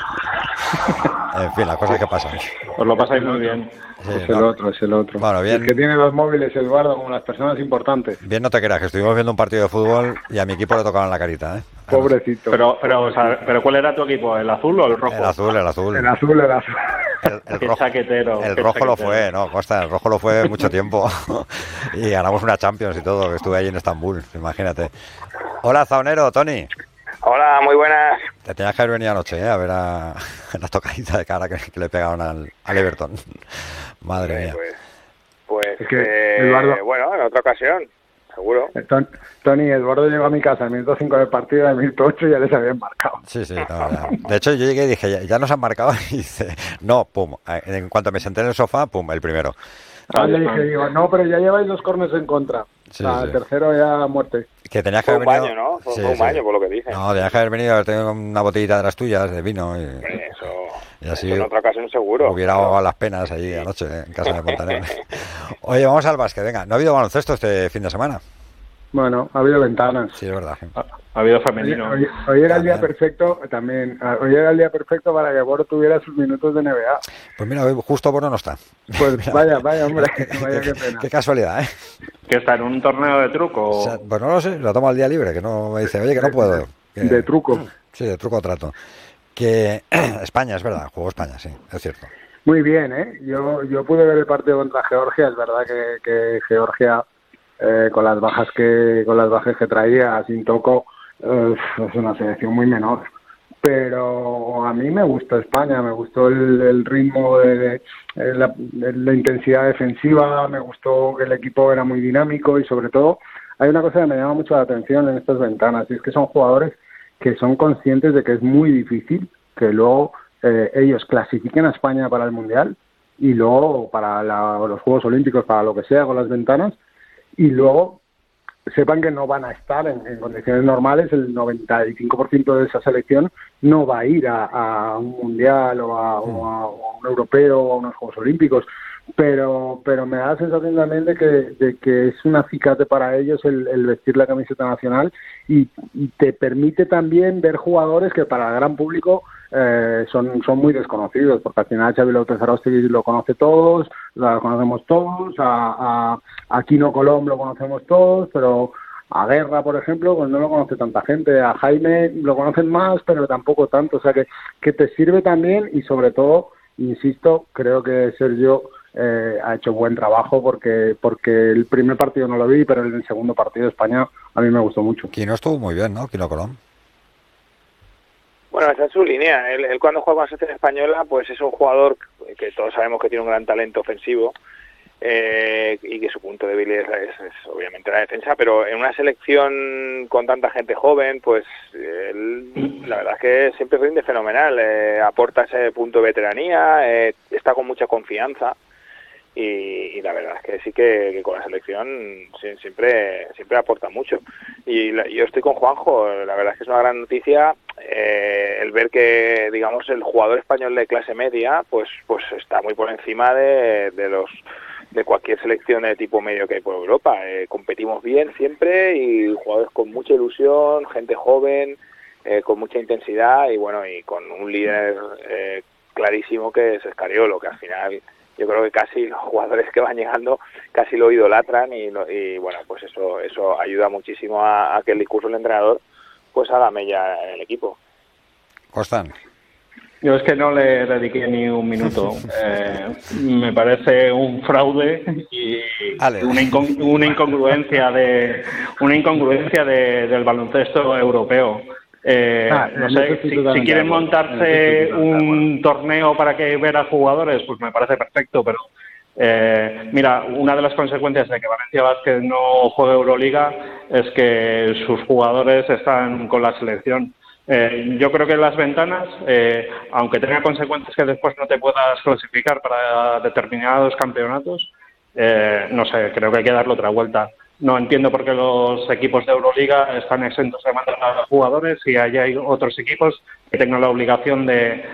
En fin, las cosas que pasan. Os lo pasáis muy bien. Sí, es no. el otro, es el otro. Bueno, bien. El que tiene los móviles, Eduardo, como las personas importantes. Bien, no te creas, que estuvimos viendo un partido de fútbol y a mi equipo le tocaban la carita, ¿eh? Pobrecito. Pero, pero, o sea, pero ¿cuál era tu equipo? ¿El azul o el rojo? El azul, el azul. El azul, el azul. El, el qué rojo, chaquetero. El qué rojo chaquetero. lo fue, no, Costa, el rojo lo fue mucho tiempo. Y ganamos una Champions y todo, que estuve ahí en Estambul, imagínate. Hola, Zaonero, Tony. Hola, muy buenas. Te tenías que haber venido anoche, ¿eh? A ver a la tocadita de cara que, que le pegaron al, al Everton. Madre eh, mía. Pues, pues es que, eh, Eduardo... bueno, en otra ocasión, seguro. Tony, Eduardo llegó a mi casa en minuto cinco del partido, en minuto ocho ya les habían marcado. Sí, sí, no, ya. De hecho yo llegué y dije, ya, ya nos han marcado, y dice, no, pum, en cuanto me senté en el sofá, pum, el primero. Ah, le dije, digo, no, pero ya lleváis dos corners en contra. Sí, o sea, sí. el tercero ya muerte. Que tenías que Fue haber un venido... baño, ¿no? Fue, Sí, fue un sí. baño, por lo que dicen. No, tenías que haber venido, haber tenido una botellita de las tuyas, de vino, y, Eso, y así eso en otra ocasión seguro. hubiera ahogado las penas allí anoche en casa de Montaner. Oye, vamos al básquet, venga, no ha habido baloncesto este fin de semana. Bueno, ha habido ventanas. Sí, es verdad. Ha, ha habido femenino. Hoy, hoy, hoy era el día perfecto, también, hoy era el día perfecto para que Boro tuviera sus minutos de N B A. Pues mira, hoy justo Boro no está. Pues mira, vaya, vaya, hombre, vaya qué pena. Qué casualidad, ¿eh? ¿Que está en un torneo de truco? O sea, pues no lo sé, lo tomo al día libre, que no me dice, oye, que no puedo. Que... De truco. Sí, de truco trato. Que España, es verdad, jugó España, sí, es cierto. Muy bien, ¿eh? Yo, yo pude ver el partido contra Georgia, es verdad que, que Georgia... Eh, con las bajas que con las bajas que traía sin Toco, eh, es una selección muy menor, pero a mí me gustó España, me gustó el, el ritmo de, de, la, de la intensidad defensiva, me gustó que el equipo era muy dinámico y sobre todo hay una cosa que me llama mucho la atención en estas ventanas y es que son jugadores que son conscientes de que es muy difícil que luego eh, ellos clasifiquen a España para el Mundial y luego para la, los Juegos Olímpicos, para lo que sea con las ventanas, y luego sepan que no van a estar en, en condiciones normales. El noventa y cinco por ciento de esa selección no va a ir a, a un mundial o a, o, a, o a un europeo o a unos Juegos Olímpicos, pero pero me da la sensación también de que, de que es un acicate para ellos el, el vestir la camiseta nacional y, y te permite también ver jugadores que para el gran público Eh, son son muy desconocidos, porque al final Xabi López Arostegui lo conoce todos, lo conocemos todos, a, a, a Quino Colom lo conocemos todos, pero a Guerra, por ejemplo, pues no lo conoce tanta gente, a Jaime lo conocen más, pero tampoco tanto, o sea que, que te sirve también y sobre todo, insisto, creo que Sergio eh, ha hecho buen trabajo porque porque el primer partido no lo vi, pero en el segundo partido de España a mí me gustó mucho. Quino estuvo muy bien, ¿no? Quino Colom. Bueno, esa es su línea. Él, él cuando juega con la selección española, pues es un jugador que todos sabemos que tiene un gran talento ofensivo eh, y que su punto débil es, es, es obviamente la defensa, pero en una selección con tanta gente joven, pues él, la verdad es que siempre rinde fenomenal. Eh, aporta ese punto de veteranía, eh, está con mucha confianza. Y, y la verdad es que sí que, que con la selección sí, siempre siempre aporta mucho. Y la, yo estoy con Juanjo, la verdad es que es una gran noticia eh, el ver que, digamos, el jugador español de clase media pues pues está muy por encima de, de los de cualquier selección de tipo medio que hay por Europa. Eh, competimos bien siempre y jugadores con mucha ilusión, gente joven, eh, con mucha intensidad y bueno, y con un líder eh, clarísimo que es Scariolo, que al final yo creo que casi los jugadores que van llegando casi lo idolatran y, y bueno, pues eso eso ayuda muchísimo a, a que el discurso del entrenador pues haga mella en el equipo. Constant. Yo es que no le dediqué ni un minuto. Eh, me parece un fraude y una, incon una incongruencia de una incongruencia de, del baloncesto europeo. Eh, ah, no sé, si, si quieren montarse un torneo para que ver a jugadores, pues me parece perfecto, pero eh, mira, una de las consecuencias de que Valencia Basket no juegue Euroliga es que sus jugadores están con la selección. Eh, yo creo que las ventanas, eh, aunque tenga consecuencias que después no te puedas clasificar para determinados campeonatos, eh, no sé, creo que hay que darle otra vuelta. No entiendo por qué los equipos de Euroliga están exentos de mandar a los jugadores y allí hay otros equipos que tengan la obligación de,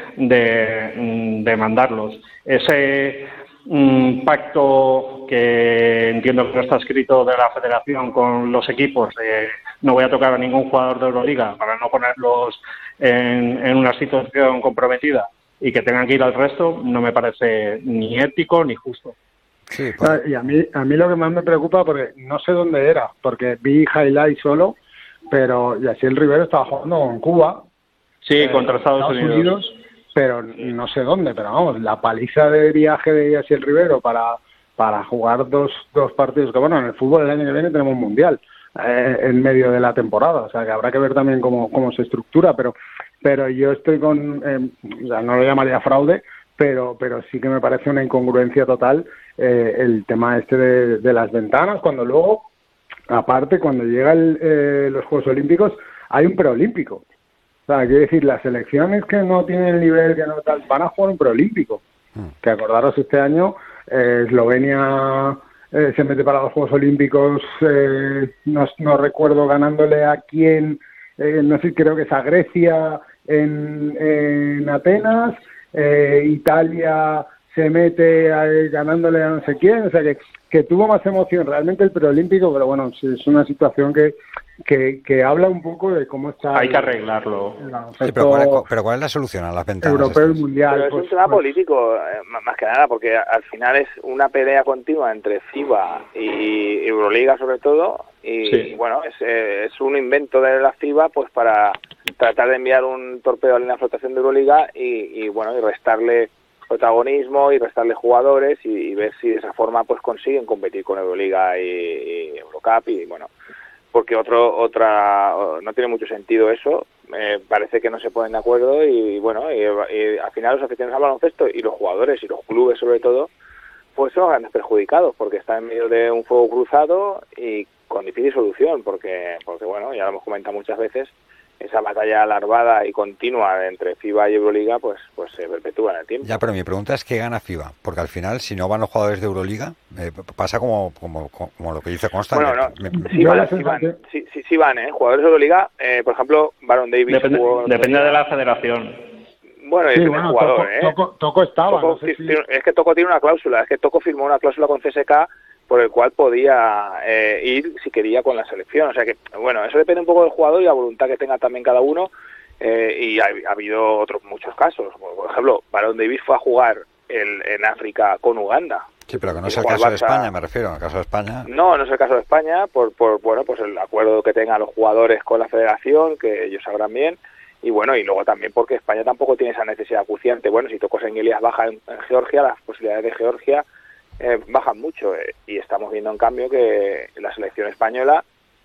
de, de mandarlos. Ese mm, pacto que entiendo que no está escrito de la federación con los equipos, de no voy a tocar a ningún jugador de Euroliga para no ponerlos en, en una situación comprometida y que tengan que ir al resto, no me parece ni ético ni justo. Sí, pues. Y a mí, a mí lo que más me preocupa, porque no sé dónde era, porque vi highlights solo, pero Yaciel Rivero estaba jugando con Cuba. Sí, eh, contra Estados, Estados Unidos. Unidos, pero no sé dónde, pero vamos, la paliza de viaje de Yaciel Rivero para, para jugar dos, dos partidos, que bueno, en el fútbol el año que viene tenemos un mundial eh, en medio de la temporada, o sea que habrá que ver también cómo, cómo se estructura, pero, pero yo estoy con, eh, o sea, no lo llamaría fraude, pero pero sí que me parece una incongruencia total eh, el tema este de, de las ventanas, cuando luego, aparte, cuando llegan eh, los Juegos Olímpicos, hay un preolímpico. O sea, quiero decir, las selecciones que no tienen el nivel, que no tal, van a jugar un preolímpico. Mm. Que acordaros, este año eh, Eslovenia eh, se mete para los Juegos Olímpicos, eh, no, no recuerdo ganándole a quién, eh, no sé, creo que es a Grecia en, en Atenas. Eh, Italia se mete a, ganándole a no sé quién, o sea que, que tuvo más emoción realmente el preolímpico, pero bueno, es una situación que, que, que habla un poco de cómo está. Hay el, que arreglarlo. Sí, pero, ¿cuál es, pero ¿cuál es la solución a las ventanas? Europeo y mundial. Pero es pues, un tema pues, político, eh, más que nada, porque al final es una pelea continua entre FIBA y Euroliga sobre todo, y, sí. y bueno, es, eh, es un invento de la FIBA pues para tratar de enviar un torpedo a la flotación de Euroliga y, y bueno, y restarle protagonismo y restarle jugadores y, y ver si de esa forma pues consiguen competir con Euroliga y, y Eurocup y bueno, porque otro otra no tiene mucho sentido eso, eh, parece que no se ponen de acuerdo y, y bueno, y, y al final los aficionados al baloncesto y los jugadores y los clubes sobre todo pues son grandes perjudicados porque están en medio de un fuego cruzado y con difícil solución porque porque bueno, ya lo hemos comentado muchas veces, esa batalla alarmada y continua entre FIBA y Euroliga pues pues se perpetúa en el tiempo. Ya, pero mi pregunta es ¿qué gana FIBA? Porque al final, si no van los jugadores de Euroliga, eh, pasa como, como como lo que dice Constant. Bueno, no, me, sí, van, sí, van, sí, sí, sí van, ¿eh? Jugadores de Euroliga, eh, por ejemplo, Baron Davis. Depende, jugó, depende de la federación. Bueno, sí, es bueno, jugador, Toco, ¿eh? Toco, Toco estaba. Toco, no sé si... Es que Toco tiene una cláusula, es que Toco firmó una cláusula con C S K por el cual podía eh, ir si quería con la selección. O sea que, bueno, eso depende un poco del jugador y la voluntad que tenga también cada uno. Eh, y ha, ha habido otros muchos casos. Por ejemplo, Baron Davis fue a jugar el, en África con Uganda. Sí, pero que no es el caso de España, me refiero. En el caso de España. No, no es el caso de España, por, por bueno, pues el acuerdo que tengan los jugadores con la federación, que ellos sabrán bien. Y bueno, y luego también porque España tampoco tiene esa necesidad acuciante. Bueno, si Tocos en Ilias baja en, en Georgia, las posibilidades de Georgia eh, bajan mucho. Eh, y estamos viendo en cambio que la selección española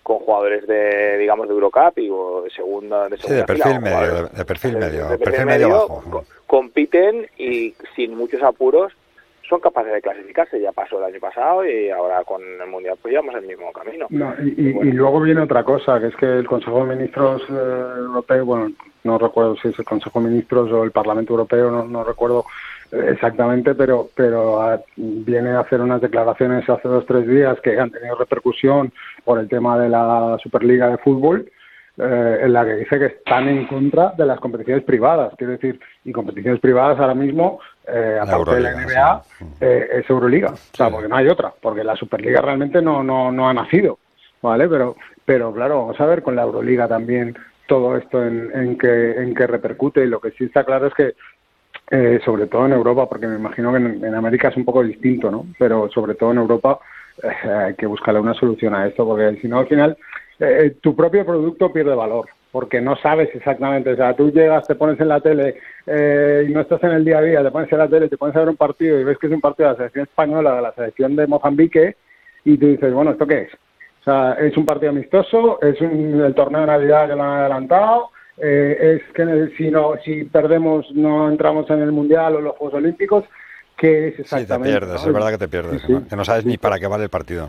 con jugadores de, digamos, de Eurocup y o de segunda, de segunda sí, de perfil fila, medio, jugadores, de, de perfil de, medio, de perfil, perfil medio, medio bajo. co- compiten y sin muchos apuros son capaces de clasificarse. Ya pasó el año pasado y ahora con el Mundial pues llevamos el mismo camino. No, y, y, bueno. y luego viene otra cosa, que es que el Consejo de Ministros eh, Europeo, bueno, no recuerdo si es el Consejo de Ministros o el Parlamento Europeo, no, no recuerdo exactamente, pero pero a, viene a hacer unas declaraciones hace dos o tres días que han tenido repercusión por el tema de la Superliga de Fútbol, eh, en la que dice que están en contra de las competiciones privadas, quiero decir, y competiciones privadas ahora mismo, eh, aparte de la N B A, sí. eh, es Euroliga, sí. O sea, porque no hay otra, porque la Superliga realmente no no no ha nacido, ¿vale? Pero pero claro, vamos a ver con la Euroliga también todo esto en, en que en que repercute, y lo que sí está claro es que Eh, sobre todo en Europa, porque me imagino que en, en América es un poco distinto, ¿no? Pero sobre todo en Europa eh, hay que buscarle una solución a esto, porque si no, al final, eh, tu propio producto pierde valor, porque no sabes exactamente, o sea, tú llegas, te pones en la tele eh, y no estás en el día a día, te pones en la tele, te pones a ver un partido y ves que es un partido de la selección española, de la selección de Mozambique, y tú dices, bueno, ¿esto qué es? O sea, es un partido amistoso, es un, el torneo de Navidad que lo han adelantado, Eh, es que si no si perdemos no entramos en el Mundial o los Juegos Olímpicos, que es exactamente. Sí, te pierdes, ¿no? Es verdad que te pierdes, sí, sí. Que no sabes ni para qué vale el partido.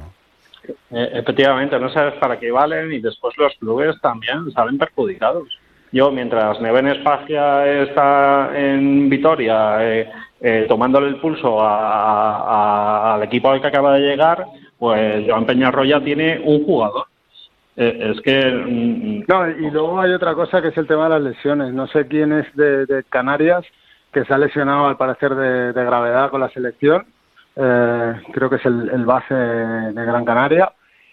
Eh, efectivamente, no sabes para qué valen y después los clubes también salen perjudicados. Yo, mientras Neven Espagia está en Vitoria eh, eh, tomándole el pulso a, a, al equipo al que acaba de llegar, pues Joan Peñarroya tiene un jugador. Eh, es que... Mm, no, y luego hay otra cosa que es el tema de las lesiones. No sé quién es de, de Canarias que se ha lesionado al parecer de, de gravedad con la selección. Eh, creo que es el, el base de Gran Canaria.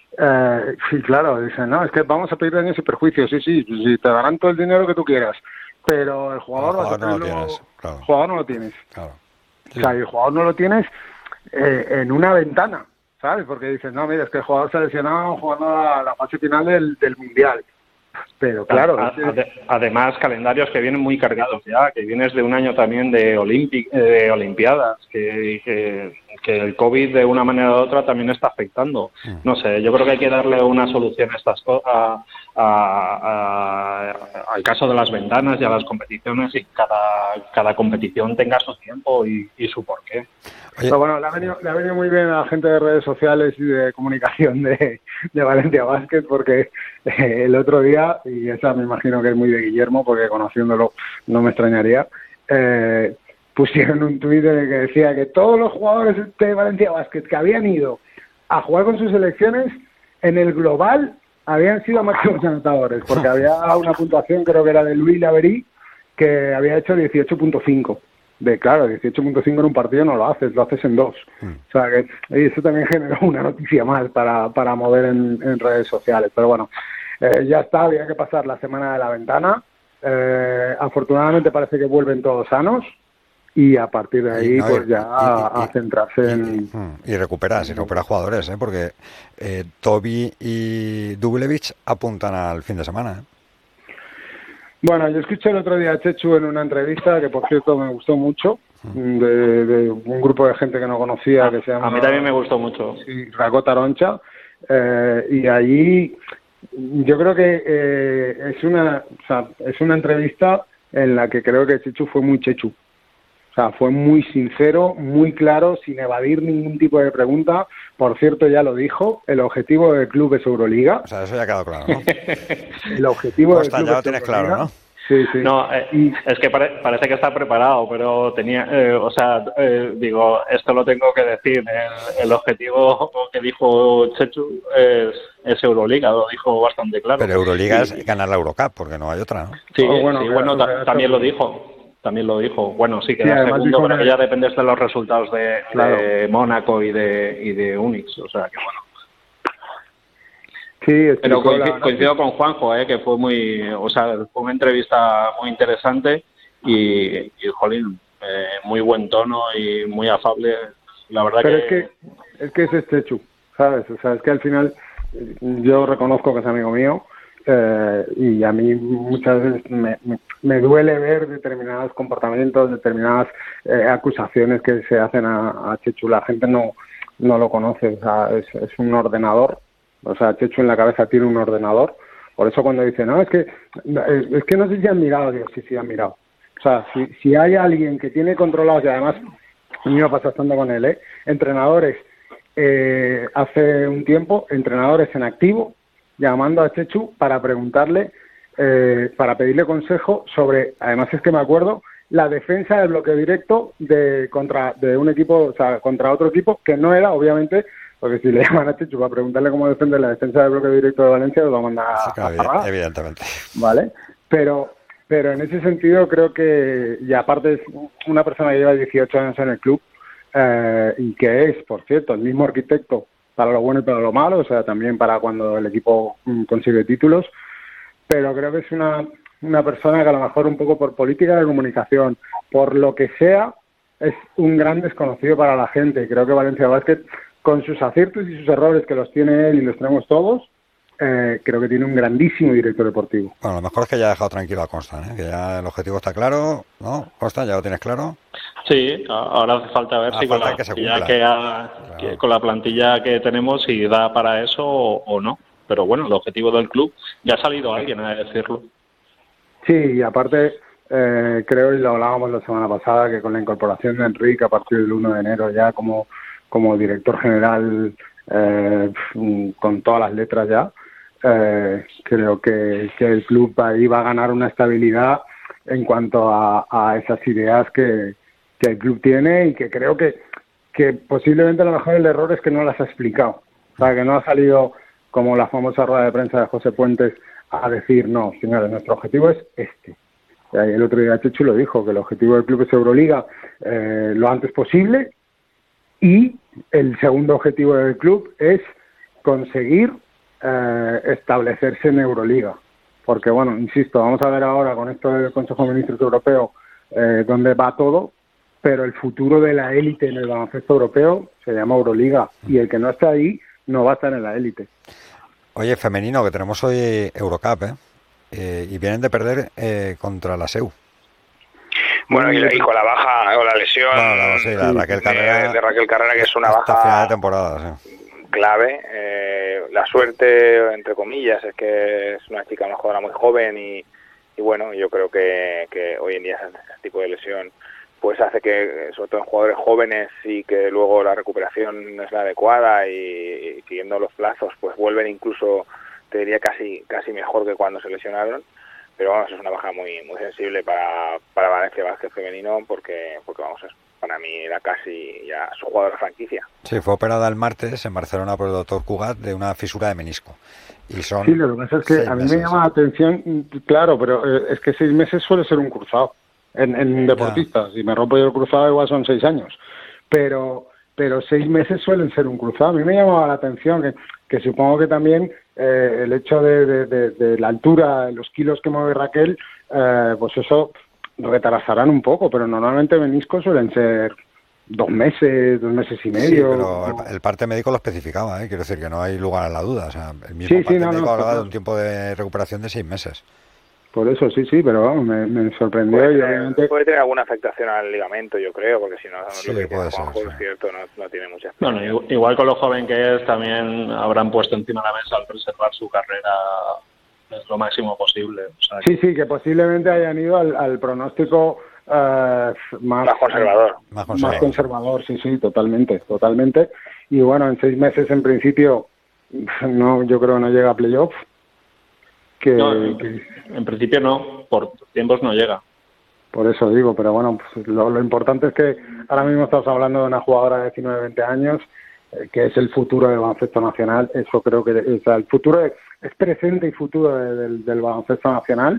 Eh, y claro, dicen, no, es que vamos a pedir daños y perjuicios. Sí, sí, sí, te darán todo el dinero que tú quieras. Pero el jugador, el jugador no, no lo tienes, claro. El jugador no lo tienes. Claro. Sí. O sea, el jugador no lo tienes eh, en una ventana, ¿sabes? Porque dices, no, mira, es que el jugador se ha lesionado jugando a la fase final del, del Mundial. Pero claro... Ade además, calendarios que vienen muy cargados ya, que vienes de un año también de, Olimpi de Olimpiadas, que, que, que el COVID de una manera u otra también está afectando. No sé, yo creo que hay que darle una solución a estas cosas, a, a, a, al caso de las ventanas y a las competiciones, y cada, cada competición tenga su tiempo y, y su porqué. Pero bueno, le ha, venido, le ha venido muy bien a la gente de redes sociales y de comunicación de, de Valencia Basket, porque eh, el otro día, y esa me imagino que es muy de Guillermo, porque conociéndolo no me extrañaría, eh, pusieron un tuit en el que decía que todos los jugadores de Valencia Basket que habían ido a jugar con sus selecciones, en el global habían sido máximos anotadores, porque había una puntuación, creo que era de Luis Laverí, que había hecho dieciocho punto cinco. De claro, dieciocho punto cinco en un partido no lo haces, lo haces en dos. Mm. O sea que y eso también generó una noticia más para, para mover en, en redes sociales. Pero bueno, eh, ya está, había que pasar la semana de la ventana. Eh, afortunadamente parece que vuelven todos sanos y a partir de ahí no, pues ya y, y, a, a centrarse en... Y, y recuperas, y recuperas jugadores, ¿eh? Porque eh, Toby y Dublevich apuntan al fin de semana, ¿eh? Bueno, yo escuché el otro día a Chechu en una entrevista que, por cierto, me gustó mucho, de, de un grupo de gente que no conocía, que se llama... A mí también me gustó mucho. Sí, Racó Taroncha, eh, y allí yo creo que eh, es una o sea, es una entrevista en la que creo que Chechu fue muy Chechu. O sea, fue muy sincero, muy claro, sin evadir ningún tipo de pregunta. Por cierto, ya lo dijo, el objetivo del club es Euroliga. O sea, eso ya ha quedado claro, ¿no? El objetivo Costa, del club ya lo es tienes Euroliga. Claro, ¿no? Sí, sí. No, eh, y... es que pare parece que está preparado, pero tenía, eh, o sea, eh, digo, esto lo tengo que decir. El, el objetivo que dijo Chechu es, es Euroliga, lo dijo bastante claro. Pero Euroliga sí. es ganar la Eurocup, porque no hay otra, ¿no? Sí, oh, bueno, sí, claro, bueno, claro, también claro. lo dijo. También lo dijo. Bueno, sí, queda sí, segundo, pero que... que ya dependes de los resultados de, claro. de Mónaco y de, y de Unix, o sea que bueno. Sí, pero coincido, coincido con Juanjo, eh, que fue muy, o sea, fue una entrevista muy interesante y, y jolín, eh, muy buen tono y muy afable. La verdad pero que... es que es que es este Chechu, ¿sabes? O sea, es que al final yo reconozco que es amigo mío. Eh, y a mí muchas veces me, me, me duele ver determinados comportamientos, determinadas eh, acusaciones que se hacen a, a Chechu. La gente no, no lo conoce, o sea, es, es un ordenador O sea, Chechu en la cabeza tiene un ordenador. Por eso cuando dice, no, es que es que no sé si han mirado, digo, sí, sí han mirado. O sea, si, si hay alguien que tiene controlados, y además, a mí me pasa estando con él, ¿eh? entrenadores, eh, hace un tiempo, entrenadores en activo, llamando a Chechu para preguntarle, eh, para pedirle consejo sobre, además es que me acuerdo, la defensa del bloque directo de contra de un equipo, o sea, contra otro equipo, que no era, obviamente, porque si le llaman a Chechu para preguntarle cómo defender la defensa del bloque directo de Valencia, lo va a mandar a, sí, claro, a parar. Evidentemente. Vale, pero... Pero en ese sentido creo que, y aparte es una persona que lleva dieciocho años en el club eh, y que es, por cierto, el mismo arquitecto para lo bueno y para lo malo, o sea, también para cuando el equipo mm, consigue títulos, pero creo que es una, una persona que a lo mejor un poco por política de comunicación, por lo que sea, es un gran desconocido para la gente. Y creo que Valencia Basket, con sus aciertos y sus errores, que los tiene él y los tenemos todos, Eh, creo que tiene un grandísimo director deportivo. Bueno, lo mejor es que ya ha dejado tranquilo a Constant, ¿eh? Que ya el objetivo está claro, ¿no? Constant, ¿ya lo tienes claro? Sí, ahora hace falta ver ah, si con la, que plantilla que ha, claro. que, con la plantilla que tenemos si da para eso o, o no. Pero bueno, el objetivo del club, ya ha salido alguien a decirlo. Sí, y aparte, eh, creo, y lo hablábamos la semana pasada, que con la incorporación de Enrique a partir del uno de enero ya como, como director general, eh, con todas las letras ya, Eh, creo que, que el club ahí va a ganar una estabilidad en cuanto a, a esas ideas que, que el club tiene y que creo que, que posiblemente a lo mejor el error es que no las ha explicado. O sea, que no ha salido como la famosa rueda de prensa de José Puentes a decir, no, señores, nuestro objetivo es este. Y el otro día Chechu lo dijo, que el objetivo del club es Euroliga eh, lo antes posible y el segundo objetivo del club es conseguir Eh, establecerse en Euroliga, porque bueno, insisto, vamos a ver ahora con esto del Consejo de Ministros Europeo eh, dónde va todo, pero el futuro de la élite en el baloncesto europeo se llama Euroliga y el que no está ahí no va a estar en la élite. Oye, femenino, que tenemos hoy Eurocup, ¿eh? Eh, y vienen de perder eh, contra la S E U. Bueno, y, y con la baja, con la lesión bueno, no, sí, la Raquel Carrera, de, de Raquel Carrera, que es una baja final de temporada, sí. clave. Eh, la suerte, entre comillas, es que es una chica, una jugadora muy joven y, y bueno, yo creo que, que hoy en día ese, ese tipo de lesión pues hace que, sobre todo en jugadores jóvenes y que luego la recuperación no es la adecuada y, y siguiendo los plazos, pues vuelven incluso, te diría, casi casi mejor que cuando se lesionaron. Pero vamos, es una baja muy muy sensible para, para Valencia Basket femenino porque, porque vamos, es, para mí era casi ya su jugador de franquicia. Sí, fue operada el martes en Barcelona por el doctor Cugat de una fisura de menisco. Y son sí, lo que pasa es que a mí meses. me llama la atención, claro, pero es que seis meses suele ser un cruzado en, en deportistas. Ya. Si me rompo yo el cruzado igual son seis años. Pero pero seis meses suelen ser un cruzado. A mí me llamaba la atención que, que supongo que también eh, el hecho de, de, de, de la altura, los kilos que mueve Raquel, eh, pues eso retrasarán un poco, pero normalmente meniscos suelen ser dos meses, dos meses y medio. Sí, pero el, el parte médico lo especificaba, ¿eh? Quiero decir que no hay lugar a la duda. O sea, el mismo sí, parte sí, no, médico no, hablaba no. de un tiempo de recuperación de seis meses. Por eso, sí, sí, pero vamos, me, me sorprendió. Puede, y tener, obviamente... puede tener alguna afectación al ligamento, yo creo, porque si no, sí, lo que puede dice Juanjo ser, es sí. cierto, no, no tiene mucha Bueno, igual, igual con lo joven que es, también habrán puesto encima de la mesa al preservar su carrera lo máximo posible. O sea, sí, sí, que posiblemente hayan ido al, al pronóstico uh, más, más conservador. Más conservador. Más conservador, sí, sí, totalmente, totalmente. Y bueno, en seis meses en principio, no, yo creo que no llega a playoff. Que, no, en, que, en principio no, por tiempos no llega. Por eso digo, pero bueno, pues lo, lo importante es que ahora mismo estamos hablando de una jugadora de diecinueve veinte años, eh, que es el futuro del baloncesto nacional. Eso creo que, o sea, el futuro es, es presente y futuro de, del, del baloncesto nacional.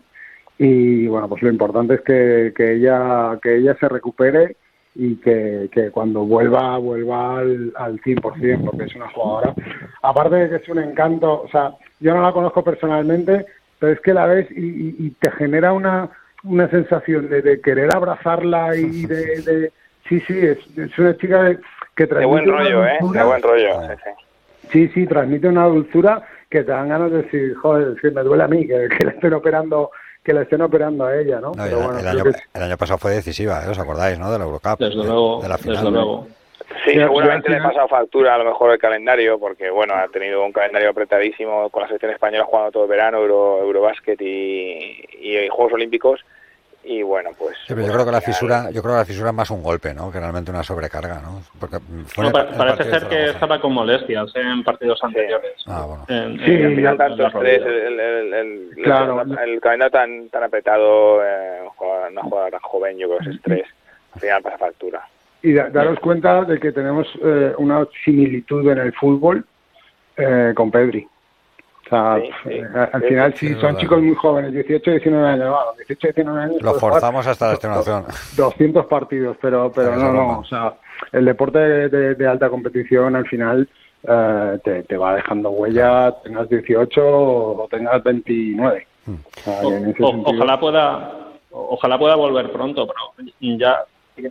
Y bueno, pues lo importante es que, que ella que ella se recupere y que, que cuando vuelva, vuelva al, al cien por ciento, porque es una jugadora. Aparte de que es un encanto, o sea, yo no la conozco personalmente, pero es que la ves y, y, y te genera una, una sensación de, de querer abrazarla y de... de sí, sí, es, es una chica de, que transmite... De buen rollo, ¿eh? De buen rollo, sí, sí. Sí, sí, transmite una dulzura que te dan ganas de decir, joder, es que me duele a mí que, que la estén operando... que la estén operando a ella, ¿no? no Pero el, bueno, el, año, que... el año pasado fue decisiva, ¿eh? ¿Os acordáis, no? De la Eurocup. Desde luego, de la final. desde luego. Sí, seguramente le ha pasado factura a lo mejor el calendario, porque bueno, ha tenido un calendario apretadísimo con la selección española jugando todo el verano, Euro, Eurobásquet y, y Juegos Olímpicos. Y bueno, pues... Sí, pero yo creo que la fisura, yo creo que la fisura es más un golpe, ¿no? Que realmente una sobrecarga, ¿no? Porque no, pa parece ser que estaba con molestias en partidos anteriores. Ah, bueno. En, sí, en, en tanto estrés, el, el, el, claro. el, el calendario tan tan apretado, eh, una jugada tan joven, yo creo que es estrés. Al final pasa factura. Y da, daros cuenta de que tenemos eh, una similitud en el fútbol eh, con Pedri. O sea, sí, sí, al sí, final sí, sí son chicos muy jóvenes, dieciocho, diecinueve años, bueno, dieciocho, diecinueve años. Lo forzamos hasta la extenuación. doscientos partidos, pero pero no, no, o sea, el deporte de, de, de alta competición al final eh, te, te va dejando huella, tengas dieciocho o tengas veintinueve. Hmm. O sea, o, en ese o, sentido... Ojalá pueda, ojalá pueda volver pronto, pero ya...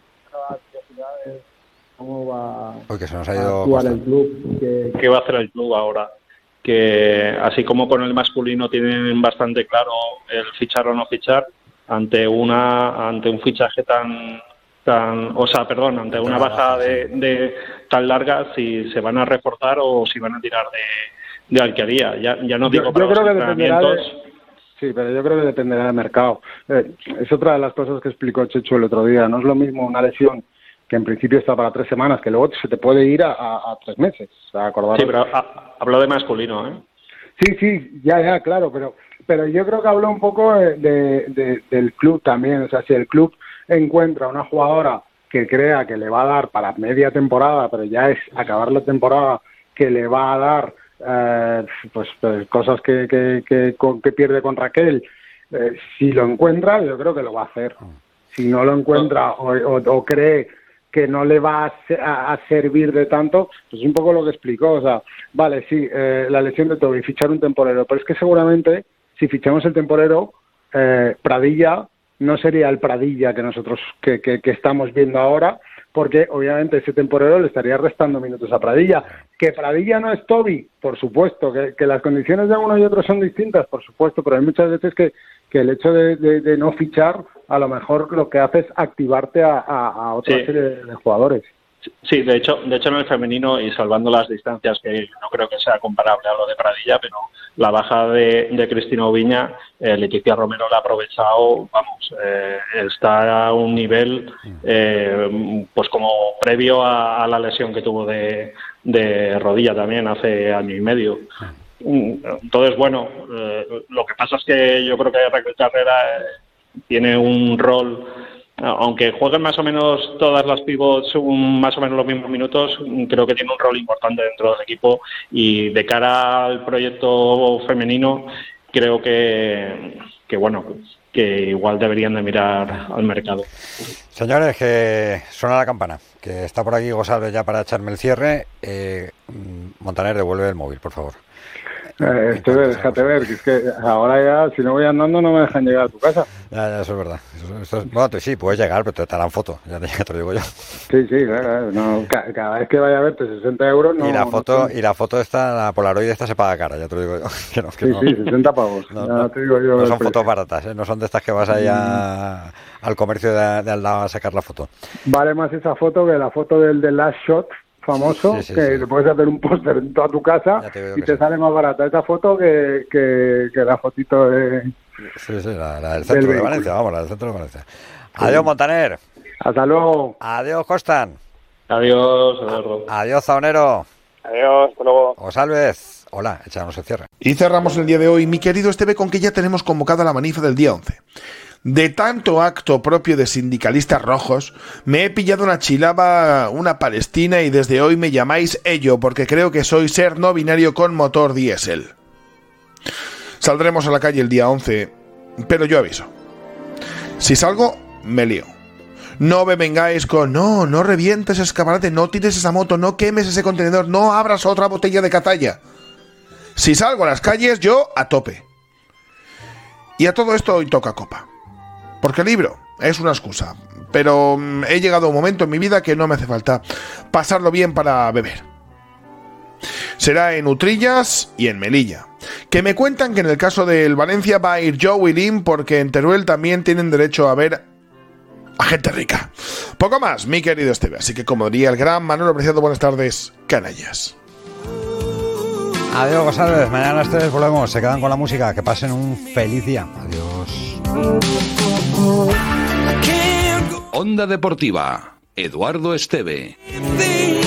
¿Cómo va Porque se nos ha ido a actuar el club? ¿Qué, ¿Qué va a hacer el club ahora? Que así como con el masculino tienen bastante claro el fichar o no fichar, ante una ante un fichaje tan tan o sea perdón ante una baja de, de tan larga, si se van a reforzar o si van a tirar de, de alquería. Ya ya no digo yo, para yo los creo entrenamientos. Que de, sí, pero yo creo que dependerá del mercado. Eh, es otra de las cosas que explicó Chechu el otro día. No es lo mismo una lesión que en principio está para tres semanas, que luego se te puede ir a, a, a tres meses. O sea, acordaros. Sí, pero a, habló de masculino, ¿eh? Sí, sí, ya, ya, claro, pero pero yo creo que habló un poco de, de, del club también. O sea, si el club encuentra una jugadora que crea que le va a dar para media temporada, pero ya es acabar la temporada, que le va a dar eh, pues, pues cosas que, que, que, que pierde con Raquel, eh, si lo encuentra, yo creo que lo va a hacer. Si no lo encuentra o, o, o cree que no le va a, a, a servir de tanto, pues un poco lo que explicó, o sea, vale, sí, eh, la lesión de Toby, fichar un temporero, pero es que seguramente si fichamos el temporero, eh, Pradilla no sería el Pradilla que nosotros que, que, que estamos viendo ahora, porque obviamente ese temporero le estaría restando minutos a Pradilla. Que Pradilla no es Toby, por supuesto, que, que las condiciones de uno y otro son distintas, por supuesto, pero hay muchas veces que, que el hecho de, de, de no fichar, a lo mejor lo que hace es activarte a, a, a otra sí. serie de, de jugadores. Sí, de hecho, de hecho en el femenino, y salvando las distancias, que no creo que sea comparable a lo de Pradilla, pero la baja de, de Cristina Oviña, eh, Leticia Romero la ha aprovechado, vamos, eh, está a un nivel eh, pues como previo a, a la lesión que tuvo de, de rodilla también hace año y medio. Entonces, bueno, eh, lo que pasa es que yo creo que Raquel Carrera eh, tiene un rol, aunque jueguen más o menos todas las pivots un, más o menos los mismos minutos, creo que tiene un rol importante dentro del equipo, y de cara al proyecto femenino creo que, que bueno, que igual deberían de mirar al mercado. Señores, que suena la campana, que está por aquí González ya para echarme el cierre. eh, Montaner, devuelve el móvil, por favor. Eh, estoy, déjate ver, que es que ahora ya, si no voy andando, no me dejan llegar a tu casa. Ya, ya, eso es verdad. Eso, eso es, bueno, sí, puedes llegar, pero te, te dan foto, ya te, ya te lo digo yo. Sí, sí, claro, no, cada, cada vez que vaya a verte sesenta euros, no. Y la foto, no, y la foto esta, la Polaroid esta se paga cara, ya te lo digo yo. Que no, que sí, no, sí, sesenta pavos. No, ya no, te digo yo. no son fotos baratas, ¿eh? No son de estas que vas ahí a, al comercio de, de al lado a sacar la foto. Vale más esa foto que la foto del, del last shot famoso, sí, sí, que sí. Le puedes hacer un póster en toda tu casa te y te sí. sale más barata esa foto que, que, que la fotito de... Sí, sí, la, la del centro del de Valencia, vamos, la del centro de Valencia. Adiós, sí. Montaner. Hasta luego. Adiós, Costan. Adiós, Eduardo. Adiós, Zaonero. Adiós, hasta luego. González. Hola, echamos el cierre. Y cerramos el día de hoy, mi querido Esteve, con que ya tenemos convocada la manifa del día once. De tanto acto propio de sindicalistas rojos, me he pillado una chilaba, una palestina, y desde hoy me llamáis ello, porque creo que soy ser no binario con motor diésel. Saldremos a la calle el día once, pero yo aviso. Si salgo, me lío. No me vengáis con, no, no revientes ese escaparate, no tires esa moto, no quemes ese contenedor, no abras otra botella de cazalla. Si salgo a las calles, yo a tope. Y a todo esto hoy toca copa. Porque el libro es una excusa, pero he llegado a un momento en mi vida que no me hace falta pasarlo bien para beber. Será en Utrillas y en Melilla. Que me cuentan que en el caso del Valencia va a ir Joe y Lim, porque en Teruel también tienen derecho a ver a gente rica. Poco más, mi querido Esteve. Así que, como diría el gran Manolo Preciado, buenas tardes, canallas. Adiós, González. Mañana a las tres volvemos. Se quedan con la música. Que pasen un feliz día. Adiós. Onda Deportiva. Eduardo Esteve.